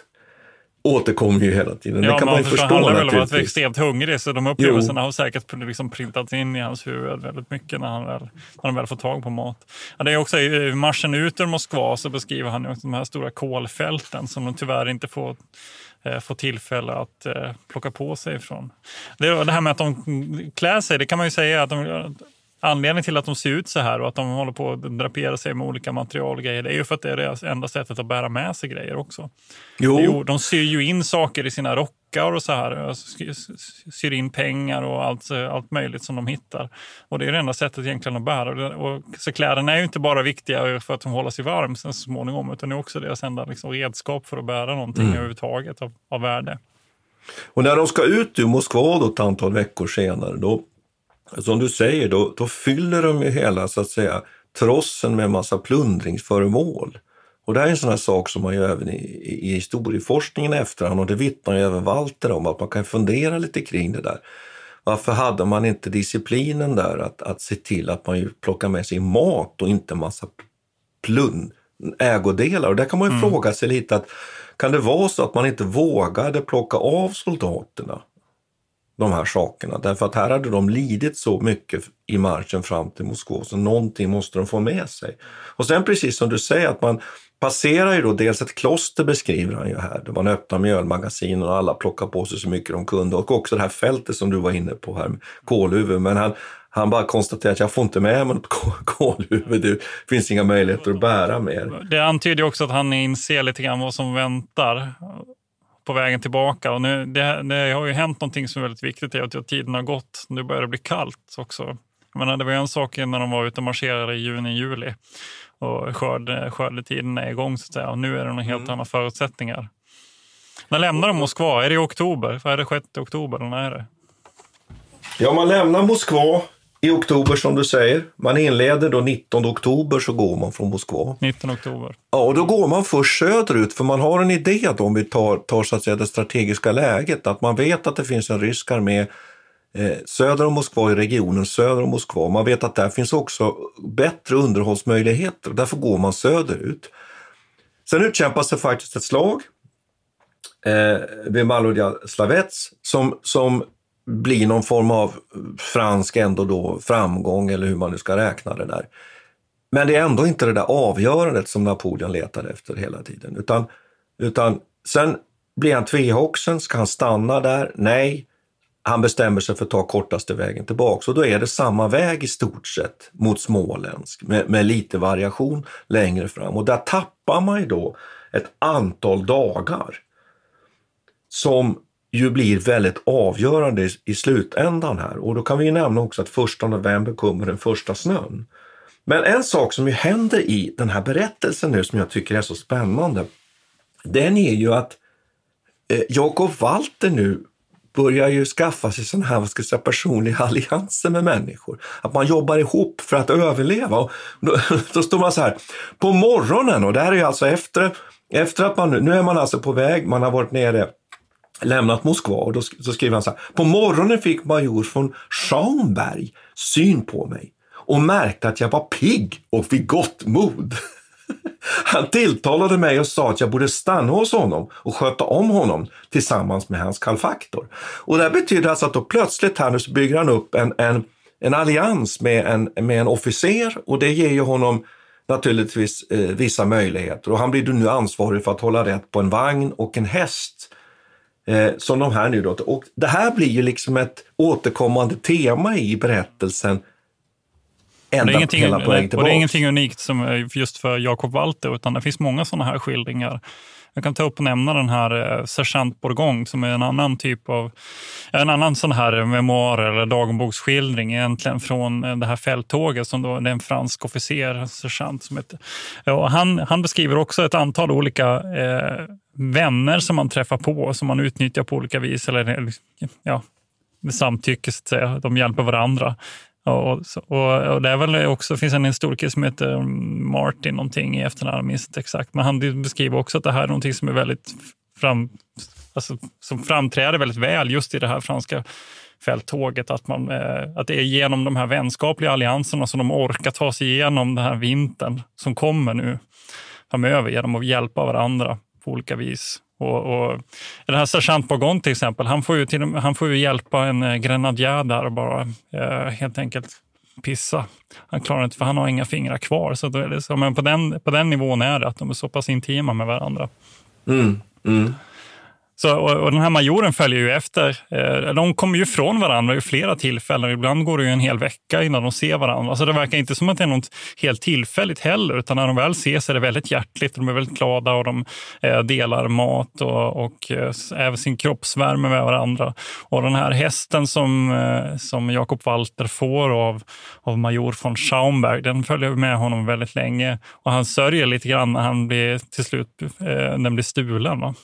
återkommer ju hela tiden. Ja, det kan man, man ju förstå. Han handlar väl om att naturligtvis. vara extremt hungrig, så de upplevelserna har säkert liksom printats in i hans huvud väldigt mycket när han väl, när han väl får tag på mat. Ja, det är också i marschen ut ur Moskva så beskriver han ju också de här stora kolfälten som de tyvärr inte får, eh, får tillfälle att eh, plocka på sig ifrån. Det, det här med att de klär sig, det kan man ju säga att de... Anledningen till att de ser ut så här och att de håller på att drapera sig med olika material och grejer, det är ju för att det är deras enda sättet att bära med sig grejer också. Jo. Jo, de syr ju in saker i sina rockar och så här, syr in pengar och allt, allt möjligt som de hittar. Och det är det enda sättet egentligen att bära. Och så kläderna är ju inte bara viktiga för att de håller sig varm sen så småningom, utan det är också deras enda liksom redskap för att bära någonting mm. överhuvudtaget av, av värde. Och när de ska ut ur Moskva då ett antal veckor senare, då som du säger, då, då fyller de ju hela så att säga trossen med en massa plundringsföremål. Och det är en sån här sak som man ju även i, i historieforskningen efterhand, och det vittnar ju även Walter om, att man kan fundera lite kring det där. Varför hade man inte disciplinen där att, att se till att man ju plockar med sig mat och inte en massa plund, ägodelar? Och där kan man ju mm. fråga sig lite att kan det vara så att man inte vågade plocka av soldaterna de här sakerna, därför att här hade de lidit så mycket i marschen fram till Moskva, så någonting måste de få med sig. Och sen precis som du säger, att man passerar ju då dels ett kloster, beskriver han ju här, där man öppnar mjölmagasinen och alla plockar på sig så mycket de kunde, och också det här fältet som du var inne på här med kolhuvud, men han, han bara konstaterar att jag får inte med mig något kolhuvud, det finns inga möjligheter att bära mer. Det antyder också att han inser lite grann vad som väntar på vägen tillbaka, och nu, det, det har ju hänt någonting som är väldigt viktigt, är att tiden har gått, nu börjar det bli kallt också. Jag menar, det var ju en sak när de var ute och marscherade i juni-juli och skörd, skördetiden är igång så att säga, och nu är det några helt mm. andra förutsättningar. När lämnar de Moskva? Är det i oktober? För är det sjätte oktober eller när är det? Ja, man lämnar Moskva i oktober som du säger. Man inleder då nittonde oktober, så går man från Moskva. nittonde oktober. Ja, och då går man först söderut, för man har en idé då, om vi tar, tar så att säga det strategiska läget, att man vet att det finns en rysk armé eh, söder om Moskva, i regionen söder om Moskva. Man vet att där finns också bättre underhållsmöjligheter, därför går man söderut. Sen utkämpas det faktiskt ett slag eh, vid Malodja-Slavets som, som blir någon form av fransk ändå då framgång, eller hur man nu ska räkna det där. Men det är ändå inte det där avgörandet som Napoleon letade efter hela tiden. Utan, utan sen blir han tvehågsen, ska han stanna där? Nej, han bestämmer sig för att ta kortaste vägen tillbaka. Så då är det samma väg i stort sett mot Småländsk, med, med lite variation längre fram. Och där tappar man ju då ett antal dagar som ju blir väldigt avgörande i, i slutändan här. Och då kan vi ju nämna också att första november kommer den första snön. Men en sak som ju händer i den här berättelsen nu, som jag tycker är så spännande, den är ju att eh, Jakob Walter nu börjar ju skaffa sig sådana här, vad ska jag säga, personliga allianser med människor. Att man jobbar ihop för att överleva. Och då, då står man så här, på morgonen, och det här är ju alltså efter, efter att man, nu är man alltså på väg, man har varit nere, lämnat Moskva, och då så skriver han så här: på morgonen fick major från Schaumberg syn på mig och märkte att jag var pigg och vid gott mod. Han tilltalade mig och sa att jag borde stanna hos honom och sköta om honom tillsammans med hans kalfaktor. Och det betyder alltså att då plötsligt här nu så bygger han upp en, en, en allians med en, med en officer, och det ger ju honom naturligtvis eh, vissa möjligheter. Och han blir nu ansvarig för att hålla rätt på en vagn och en häst. Eh, som de här nu då. Och det här blir ju liksom ett återkommande tema i berättelsen ända det är hela på väg tillbaka. Och det är ingenting unikt som just för Jakob Walter, utan det finns många sådana här skildringar. Jag kan ta upp och nämna den här Sergeant Bourgogne som är en annan typ av, en annan sån här memoar eller dagbokskildring egentligen från det här fälttåget som då det är en fransk officer, sergeant som heter. Och han, han beskriver också ett antal olika eh, vänner som man träffar på, som man utnyttjar på olika vis, eller ja, med samtycke så att säga, de hjälper varandra. Och, och, och det är väl också, finns en historiker som heter Martin någonting i efternamn, jag minns inte exakt, men han beskriver också att det här är någonting som är väldigt fram, alltså, som framträder väldigt väl just i det här franska fälttåget, att, man, att det är genom de här vänskapliga allianserna som de orkar ta sig igenom den här vintern som kommer nu framöver genom att hjälpa varandra på olika vis. Och, och den här Sergeant Bourgogne till exempel, han får ju, till, han får ju hjälpa en grenadier där och bara eh, helt enkelt pissa. Han klarar inte, för han har inga fingrar kvar. Så då är det så, men på den, på den nivån är det att de är så pass intima med varandra. Mm, mm. Så, och, och den här majoren följer ju efter. Eh, de kommer ju från varandra i flera tillfällen. Ibland går det ju en hel vecka innan de ser varandra. Så det verkar inte som att det är något helt tillfälligt heller. Utan när de väl ses är det väldigt hjärtligt. De är väldigt glada och de eh, delar mat och, och eh, även sin kroppsvärme med varandra. Och den här hästen som, eh, som Jakob Walter får av, av major von Schaumberg, den följer med honom väldigt länge. Och han sörjer lite grann när han blir till slut eh, den blir stulen, va?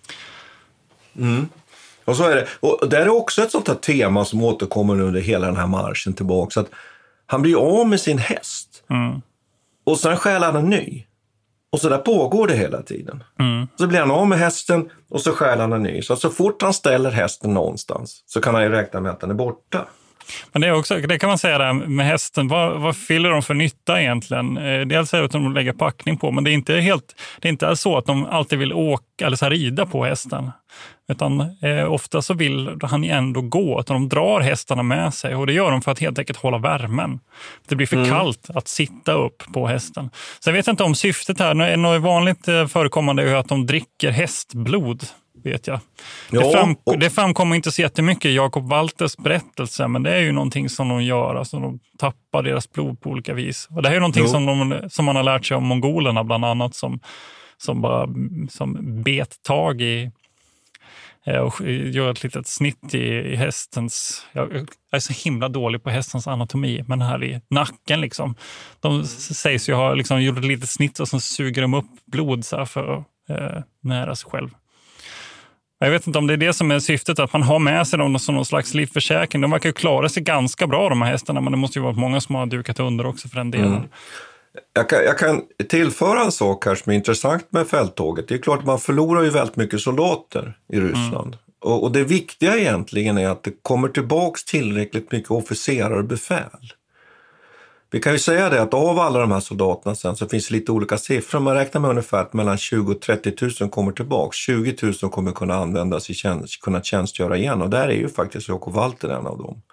Mm. Och så är det. Och där är också ett sånt här tema som återkommer under hela den här marschen tillbaka. Så att han blir av med sin häst. Mm. Och sen stjäl han en ny. Och så där pågår det hela tiden. Mm. Så blir han av med hästen och så stjäl han en ny. Så, så fort han ställer hästen någonstans så kan han ju räkna med att den är borta. Men det är också, det kan man säga där med hästen, vad, vad fyller de för nytta egentligen? Eh, dels är det att de lägger packning på, men det är inte helt, det är inte så att de alltid vill åka eller så här, rida på hästen. Utan eh, ofta så vill han ändå gå, att de drar hästarna med sig, och det gör de för att helt enkelt hålla värmen. Det blir för mm. kallt att sitta upp på hästen. Så jag vet inte om syftet här, något vanligt förekommande är att de dricker hästblod, vet jag. Ja, det, fram, och... det framkommer inte så jättemycket i Jakob Walters berättelse, men det är ju någonting som de gör, alltså de tappar deras blod på olika vis. Och det här är ju någonting som, de, som man har lärt sig om mongolerna bland annat, som, som bara som bet tag i och gör ett litet snitt i, i hästens, jag är så himla dålig på hästens anatomi, men här i nacken liksom, de sägs ju ha liksom gjort ett litet snitt och så suger de upp blod så här för att eh, nära sig själv. Jag vet inte om det är det som är syftet, att man har med sig dem som någon slags livförsäkring. De verkar ju klara sig ganska bra, de här hästarna, men det måste ju vara många som har dukat under också för den delen. Mm. Jag kan, jag kan tillföra en sak här som är intressant med fälttåget. Det är klart att man förlorar ju väldigt mycket soldater i Ryssland. Mm. Och, och det viktiga egentligen är att det kommer tillbaks tillräckligt mycket officerare och befäl. Vi kan ju säga det att av alla de här soldaterna sen så finns det lite olika siffror. Man räknar med ungefär att mellan tjugo och trettio tusen kommer tillbaks. tjugo tusen kommer kunna användas i tjänst, kunna tjänstgöra igen. Och där är ju faktiskt Jakob Walter en av dem.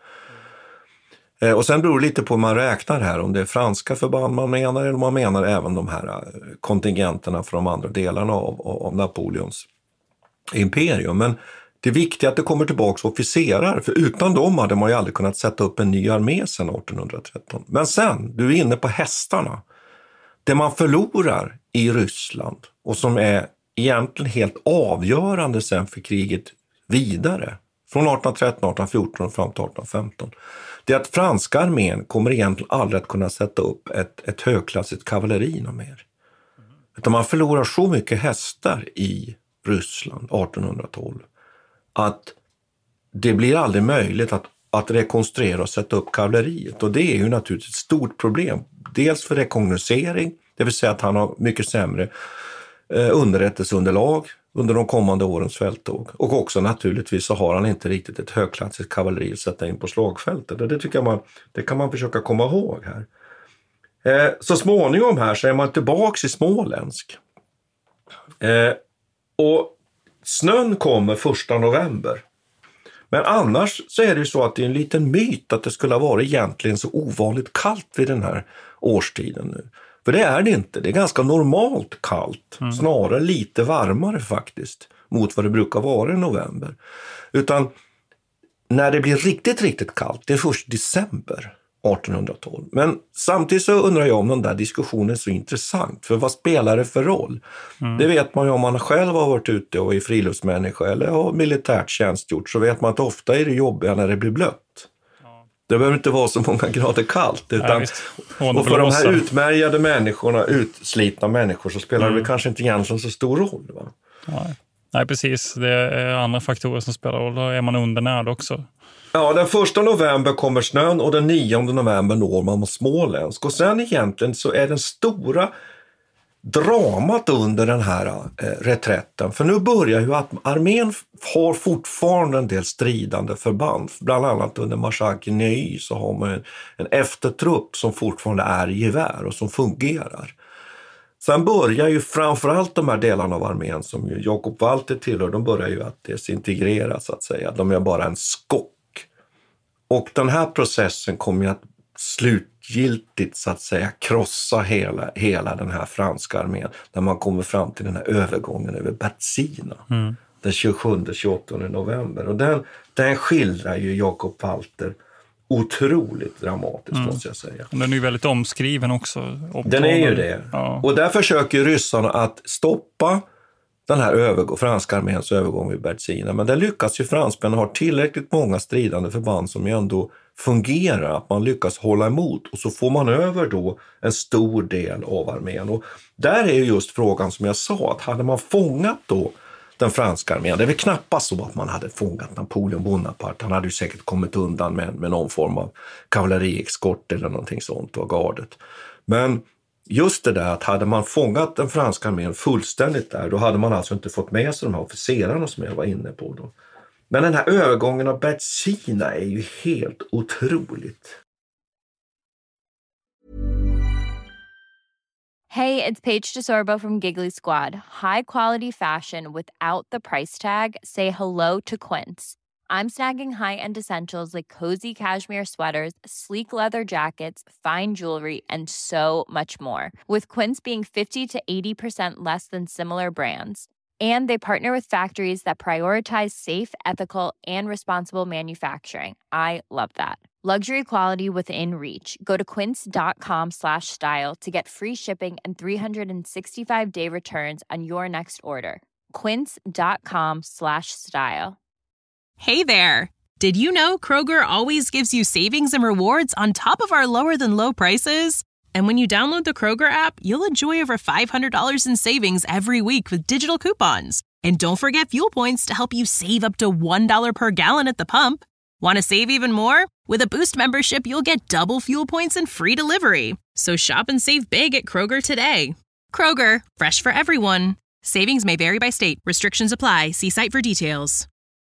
Och sen beror det lite på hur man räknar här, om det är franska förband man menar eller om man menar även de här kontingenterna från de andra delarna av, av Napoleons imperium. Men det är viktigt att det kommer tillbaka officerare, för utan dem hade man ju aldrig kunnat sätta upp en ny armé sedan artonhundratretton. Men sen, du är inne på hästarna. Det man förlorar i Ryssland och som är egentligen helt avgörande sen för kriget vidare, från artonhundratretton arton fjorton och fram till arton femton, det är att franska armén kommer egentligen aldrig att kunna sätta upp ett, ett högklassigt kavalleri någon mer. Utan man förlorar så mycket hästar i Ryssland artonhundratolv att det blir aldrig möjligt att, att rekonstruera och sätta upp kavalleriet. Och det är ju naturligtvis ett stort problem. Dels för rekognosering, det vill säga att han har mycket sämre eh, underrättelseunderlag under de kommande årens fälttåg. Och också naturligtvis så har han inte riktigt ett högklassigt kavalleri att sätta in på slagfältet. Och det tycker jag man, det kan man försöka komma ihåg här. Eh, så småningom här så är man tillbaks i Småländsk. Eh, och snön kommer första november. Men annars så är det ju så att det är en liten myt att det skulle ha varit egentligen så ovanligt kallt vid den här årstiden nu. För det är det inte. Det är ganska normalt kallt. Mm. Snarare lite varmare faktiskt mot vad det brukar vara i november. Utan när det blir riktigt, riktigt kallt, det är först december. artonhundratolv. Men samtidigt så undrar jag om den där diskussionen är så intressant. För vad spelar det för roll? Mm. Det vet man ju om man själv har varit ute och är friluftsmänniska eller har militärt tjänstgjort, så vet man att ofta är det jobbigt när det blir blött. Ja. Det behöver inte vara så många grader kallt. Utan, ja, och för de här utmärgade människorna, utslitna människor, så spelar mm. det kanske inte egentligen så stor roll, va? Ja. Nej, precis. Det är andra faktorer som spelar roll. Då är man undernärd också. Ja, den första november kommer snön och den nionde november når man mot Småländsk. Och sen egentligen så är den stora dramat under den här eh, reträtten. För nu börjar ju att armén har fortfarande en del stridande förband. Bland annat under Marshakin så har man en, en eftertrupp som fortfarande är i gevär och som fungerar. Sen börjar ju framförallt de här delarna av armén som ju Jakob Walter tillhör, de börjar ju att desintegreras så att säga. De är bara en skock. Och den här processen kommer ju att slutgiltigt så att säga krossa hela, hela den här franska armén. När man kommer fram till den här övergången över Bertsina. Mm. Den tjugosjunde till tjugoåttonde november. Och den, den skildrar ju Jakob Walter otroligt dramatiskt mm. måste jag säga. Den är ju väldigt omskriven också. Den är ju det. Ja. Och där försöker ryssarna att stoppa den här övergång, franska arméns övergång vid Bertsina. Men det lyckas ju fransmännen har tillräckligt många stridande förband som ju ändå fungerar. Att man lyckas hålla emot och så får man över då en stor del av armén. Och där är ju just frågan som jag sa, att hade man fångat då den franska armén, det är väl knappast så att man hade fångat Napoleon Bonaparte. Han hade ju säkert kommit undan med, med någon form av kavalleriexkort eller någonting sånt av gardet. Men just det där att hade man fångat den franska armén fullständigt där, då hade man alltså inte fått med sig de här officerarna som jag var inne på då. Men den här övergången av Bertsina är ju helt otroligt. Hey, it's Paige DeSorbo from Giggly Squad. High quality fashion without the price tag. Say hello to Quince. I'm snagging high-end essentials like cozy cashmere sweaters, sleek leather jackets, fine jewelry, and so much more. With Quince being fifty to eighty percent less than similar brands. And they partner with factories that prioritize safe, ethical, and responsible manufacturing. I love that. Luxury quality within reach. Go to quince.com slash style to get free shipping and three sixty-five day returns on your next order. Quince.com slash style. Hey there! Did you know Kroger always gives you savings and rewards on top of our lower-than-low prices? And when you download the Kroger app, you'll enjoy over five hundred dollars in savings every week with digital coupons. And don't forget fuel points to help you save up to one dollar per gallon at the pump. Want to save even more? With a Boost membership, you'll get double fuel points and free delivery. So shop and save big at Kroger today. Kroger, fresh for everyone. Savings may vary by state. Restrictions apply. See site for details.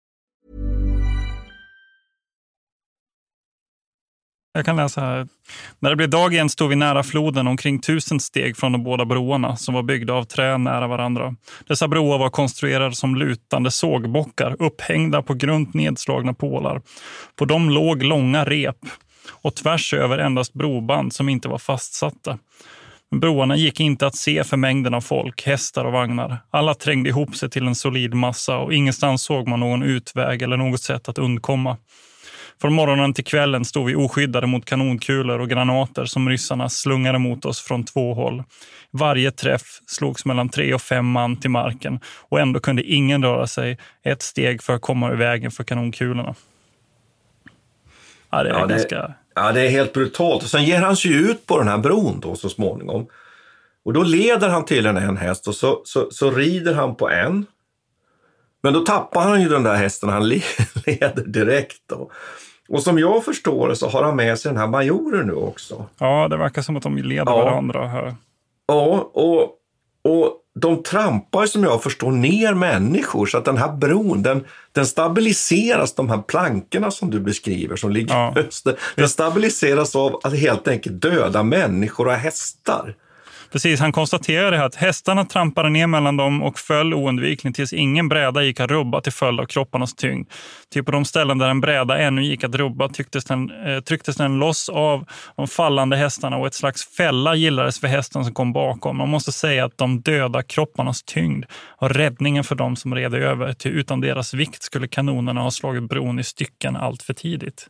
Jag kan läsa här. När det blev dag igen stod vi nära floden omkring tusen steg från de båda broarna som var byggda av trä nära varandra. Dessa broar var konstruerade som lutande sågbockar upphängda på grunt nedslagna pålar. På dem låg långa rep och tvärs över endast broband som inte var fastsatta. Broarna gick inte att se för mängden av folk, hästar och vagnar. Alla trängde ihop sig till en solid massa och ingenstans såg man någon utväg eller något sätt att undkomma. Från morgonen till kvällen stod vi oskyddade mot kanonkulor och granater som ryssarna slungade mot oss från två håll. Varje träff slogs mellan tre och fem man till marken och ändå kunde ingen röra sig ett steg för att komma ur vägen för kanonkulorna. Ja, det är ja, ganska... Det, ja, det är helt brutalt. Och sen ger han sig ut på den här bron då så småningom. Och då leder han till en, en häst och så, så, så rider han på en. Men då tappar han ju den där hästen, han leder direkt då. Och som jag förstår det så har han med sig den här majoren nu också. Ja, det verkar som att de leder ja. varandra här. Ja, och, och de trampar som jag förstår ner människor så att den här bron, den, den stabiliseras, de här plankorna som du beskriver som ligger ja. öster, den stabiliseras av att helt enkelt döda människor och hästar. Precis, han konstaterade att hästarna trampade ner mellan dem och föll oundvikligen tills ingen bräda gick att rubba till följd av kropparnas tyngd. Typ på de ställen där en bräda ännu gick att rubba tycktes den, eh, trycktes den loss av de fallande hästarna och ett slags fälla gillades för hästen som kom bakom. Man måste säga att de döda kropparnas tyngd var räddningen för dem som red över, till utan deras vikt skulle kanonerna ha slagit bron i stycken allt för tidigt.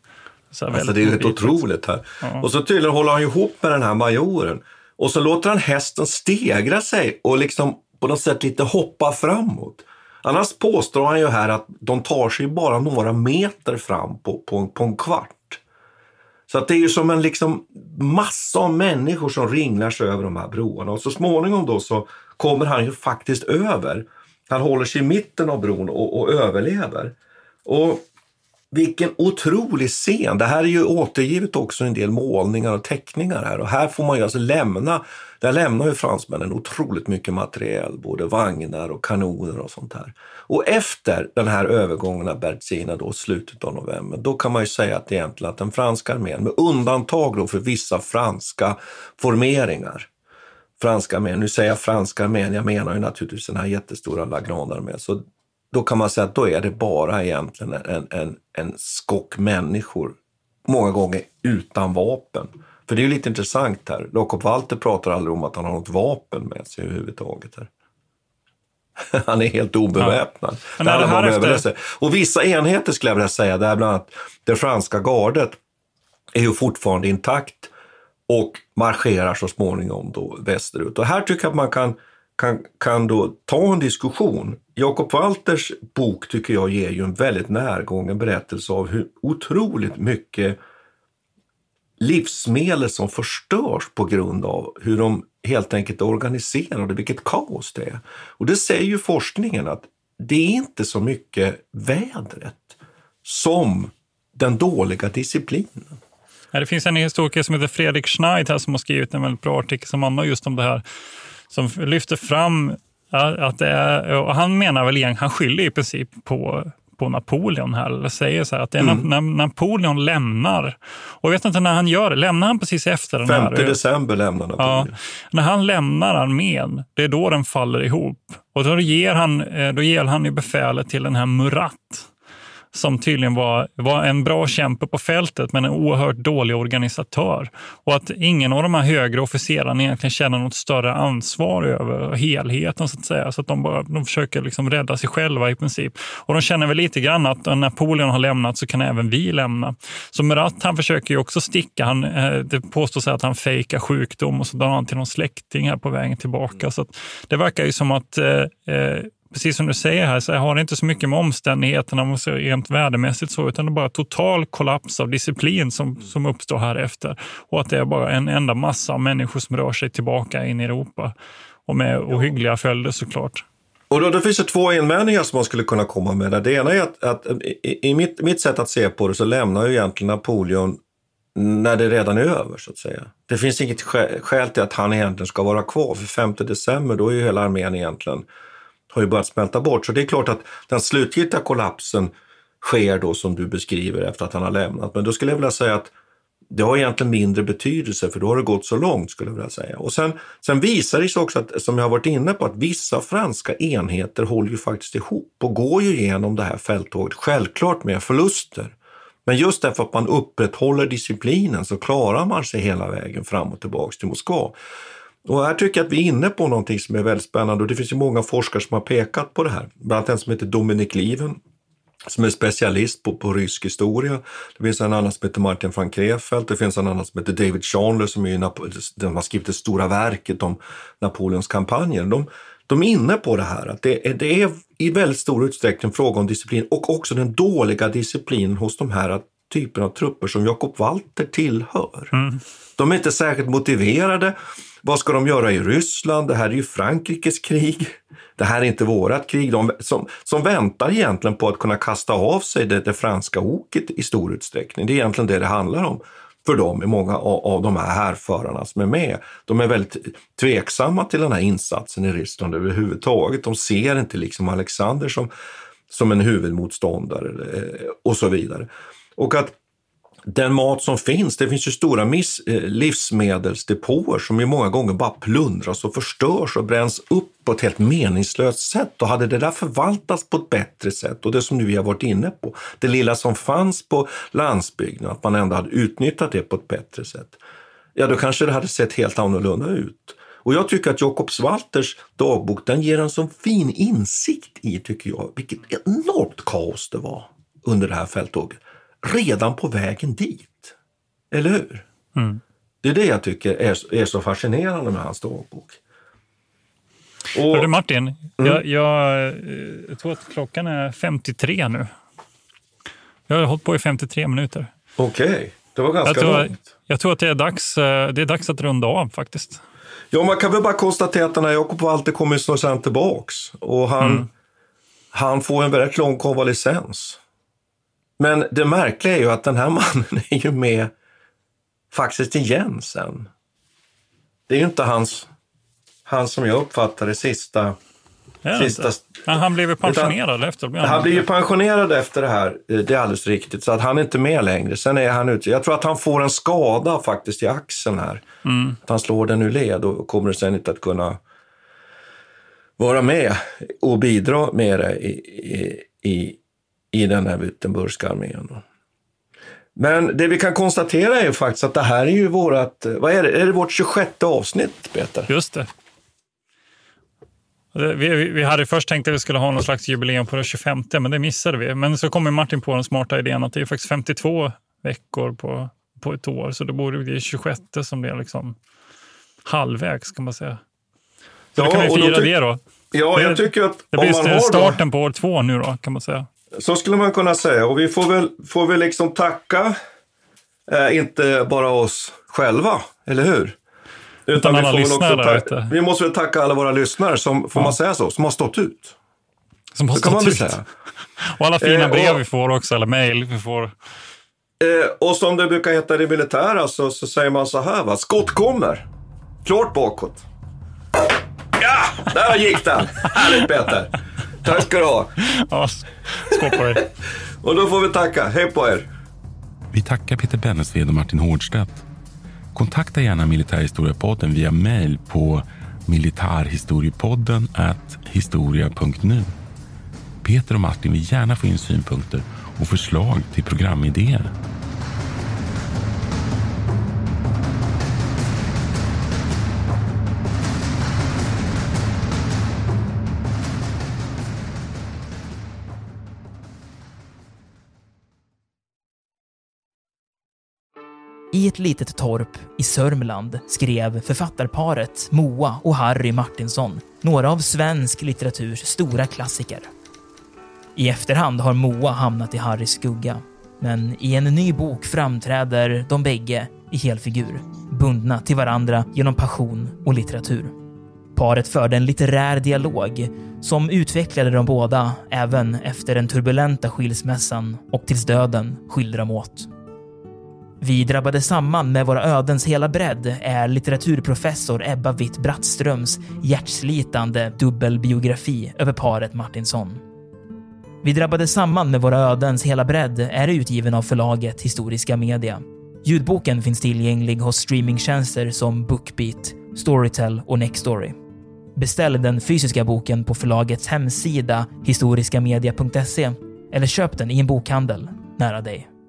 Så alltså det är helt otroligt här. Ja. Och så tydligen håller han ihop med den här majoren. Och så låter han hästen stegra sig och liksom på något sätt lite hoppa framåt. Annars påstår han ju här att de tar sig bara några meter fram på, på, på en kvart. Så att det är ju som en liksom massa av människor som ringlar sig över de här broarna. Och så småningom då så kommer han ju faktiskt över. Han håller sig i mitten av bron och, och överlever. Och vilken otrolig scen. Det här är ju återgivet också en del målningar och teckningar här. Och här får man ju alltså lämna, där lämnar ju fransmännen otroligt mycket material. Både vagnar och kanoner och sånt här. Och efter den här övergången av Berezina då, slutet av november, då kan man ju säga att egentligen att den franska armén, med undantag då för vissa franska formeringar, franska armén, nu säger jag franska armén, jag menar ju naturligtvis den här jättestora La Grande-armén, så då kan man säga att då är det bara egentligen en, en, en skock människor, många gånger utan vapen. För det är ju lite intressant här. Jakob Walter pratar aldrig om att han har något vapen med sig överhuvudtaget här. Han är helt obeväpnad. Ja. Det det här efter... Och vissa enheter skulle jag vilja säga, där bland annat det franska gardet är ju fortfarande intakt och marscherar så småningom då västerut. Och här tycker jag att man kan Kan, kan då ta en diskussion. Jakob Walters bok tycker jag ger ju en väldigt närgången berättelse av hur otroligt mycket livsmedel som förstörs på grund av hur de helt enkelt är organiserade, vilket kaos det är. Och det säger ju forskningen att det är inte så mycket vädret som den dåliga disciplinen. Ja, det finns en historiker som heter Fredrik Schneid här som har skrivit en väldigt bra artikel som handlar just om det här, som lyfter fram att det är, och han menar väl igen, han skyller i princip på, på Napoleon här, eller säger så här att det är mm. när, när Napoleon lämnar, och jag vet inte när han gör det, lämnar han precis efter den här? femte december lämnar Napoleon. Ja, när han lämnar armén, det är då den faller ihop, och då ger han, då ger han ju befälet till den här Murat, som tydligen var, var en bra kämpe på fältet men en oerhört dålig organisatör. Och att ingen av de här högre officerarna egentligen känner något större ansvar över helheten så att säga. Så att de, bara, de försöker liksom rädda sig själva i princip. Och de känner väl lite grann att när Napoleon har lämnat så kan även vi lämna. Så Murat, han försöker ju också sticka. Han, det påstås att han fejkar sjukdom och så drar han till någon släkting här på vägen tillbaka. Så att det verkar ju som att... Eh, precis som du säger här, så har det inte så mycket med omständigheterna om så rent värdemässigt så, utan det är bara total kollaps av disciplin som, som uppstår här efter. Och att det är bara en enda massa av människor som rör sig tillbaka in i Europa. Och med ohyggliga följder såklart. Och då, då finns det två invändningar som man skulle kunna komma med där. Det ena är att, att i, i mitt, mitt sätt att se på det så lämnar ju egentligen Napoleon när det redan är över så att säga. Det finns inget skäl till att han egentligen ska vara kvar. För femte december då är ju hela armén egentligen har ju börjat smälta bort. Så det är klart att den slutgiltiga kollapsen sker då som du beskriver efter att han har lämnat. Men då skulle jag vilja säga att det har egentligen mindre betydelse för då har det gått så långt skulle jag vilja säga. Och sen, sen visar det sig också att, som jag har varit inne på, att vissa franska enheter håller ju faktiskt ihop och går ju igenom det här fälttåget självklart med förluster. Men just därför att man upprätthåller disciplinen så klarar man sig hela vägen fram och tillbaka till Moskva. Och här tycker jag att vi är inne på någonting som är väldigt spännande och det finns ju många forskare som har pekat på det här. Bland annat en som heter Dominic Lieven som är specialist på, på rysk historia. Det finns en annan som heter Martin van Krefeld. Det finns en annan som heter David Chandler som är Napo- den har skrivit det stora verket om Napoleons kampanjer. De, de är inne på det här att det är, det är i väldigt stor utsträckning fråga om disciplin och också den dåliga disciplinen hos de här typen av trupper som Jakob Walter tillhör. Mm. De är inte särskilt motiverade. Vad ska de göra i Ryssland? Det här är ju Frankrikes krig. Det här är inte vårat krig. De som, som väntar egentligen på att kunna kasta av sig det, det franska oket i stor utsträckning. Det är egentligen det det handlar om för dem i många av, av de här härförarna som är med. De är väldigt tveksamma till den här insatsen i Ryssland överhuvudtaget. De ser inte liksom Alexander som, som en huvudmotståndare och så vidare. Och att den mat som finns, det finns ju stora miss, eh, livsmedelsdepåer som ju många gånger bara plundras och förstörs och bränns upp på ett helt meningslöst sätt. Och hade det där förvaltats på ett bättre sätt och det som nu vi har varit inne på, det lilla som fanns på landsbygden, att man ändå hade utnyttjat det på ett bättre sätt, ja då kanske det hade sett helt annorlunda ut. Och jag tycker att Jakob Walters dagbok, den ger en så fin insikt i, tycker jag, vilket enormt kaos det var under det här fälttåget. redan på vägen dit. Eller hur? Mm. Det är det jag tycker är, är så fascinerande med hans dagbok. Och, Hör du Martin, mm. jag, jag, jag tror att klockan är femtiotre nu. Jag har hållit på i femtiotre minuter. Okej, okay. Det var ganska jag tror, långt. Jag tror att det är, dags, det är dags att runda av faktiskt. Ja, man kan väl bara konstatera att den här Jakob Walter kommer snart sen tillbaks. Och han, mm. han får en väldigt lång konvalescens. Men det märkliga är ju att den här mannen är ju med faktiskt igen sen. Det är ju inte hans, hans som jag uppfattar det sista... sista ja, han blev ju pensionerad utan, efter. Han, han blev ju pensionerad efter det här, det är alldeles riktigt. Så att han är inte med längre. Sen är han ute. Jag tror att han får en skada faktiskt i axeln här. Mm. Att han slår den ur led och kommer sen inte att kunna vara med och bidra med det i, i, i, i den här Württembergska armén. Men det vi kan konstatera är ju faktiskt att det här är ju vårat, vad är det, är det vårt tjugosjätte avsnitt, Peter? Just det. Vi, vi, vi hade först tänkt att vi skulle ha någon slags jubileum på det tjugofemte, men det missade vi. Men så kom Martin på den smarta idén att det är faktiskt femtiotvå veckor på, på ett år. Så det borde bli tjugosjätte som blir liksom halvvägs kan man säga. Så ja, då kan vi fira det då. Ja, det, jag tycker att det om blir man har starten då, på år två nu då kan man säga. Så skulle man kunna säga. Och vi får väl, får väl liksom tacka eh, inte bara oss själva, eller hur? Utan, Utan vi, får väl också ta- vi måste väl tacka alla våra lyssnare som, får ja. man säga så, som har stått ut. Som har stått ut. Säga. Och alla fina brev eh, och, vi får också, eller mejl vi får. Eh, och som det brukar heta i det militära så, så säger man så här, va? Skott kommer. Klart bakåt. Ja, där gick den. Härligt, Peter. Tack ska du ha. Ja, skål på dig. Och då får vi tacka. Hej på er. Vi tackar Peter Bennesved och Martin Hårdstedt. Kontakta gärna Militärhistoriepodden via mejl på militarhistoriepodden at historia punkt nu. Peter och Martin vill gärna få in synpunkter och förslag till programidéer. I ett litet torp i Sörmland skrev författarparet Moa och Harry Martinsson några av svensk litteraturs stora klassiker. I efterhand har Moa hamnat i Harrys skugga, men i en ny bok framträder de bägge i helfigur, bundna till varandra genom passion och litteratur. Paret förde en litterär dialog som utvecklade de båda även efter den turbulenta skilsmässan och tills döden skilde dem åt. Vi drabbade samman med våra ödens hela bredd är litteraturprofessor Ebba Witt-Brattströms hjärtslitande dubbelbiografi över paret Martinsson. Vi drabbade samman med våra ödens hela bredd är utgiven av förlaget Historiska Media. Ljudboken finns tillgänglig hos streamingtjänster som Bookbeat, Storytel och Nextory. Beställ den fysiska boken på förlagets hemsida historiskamedia punkt se eller köp den i en bokhandel nära dig.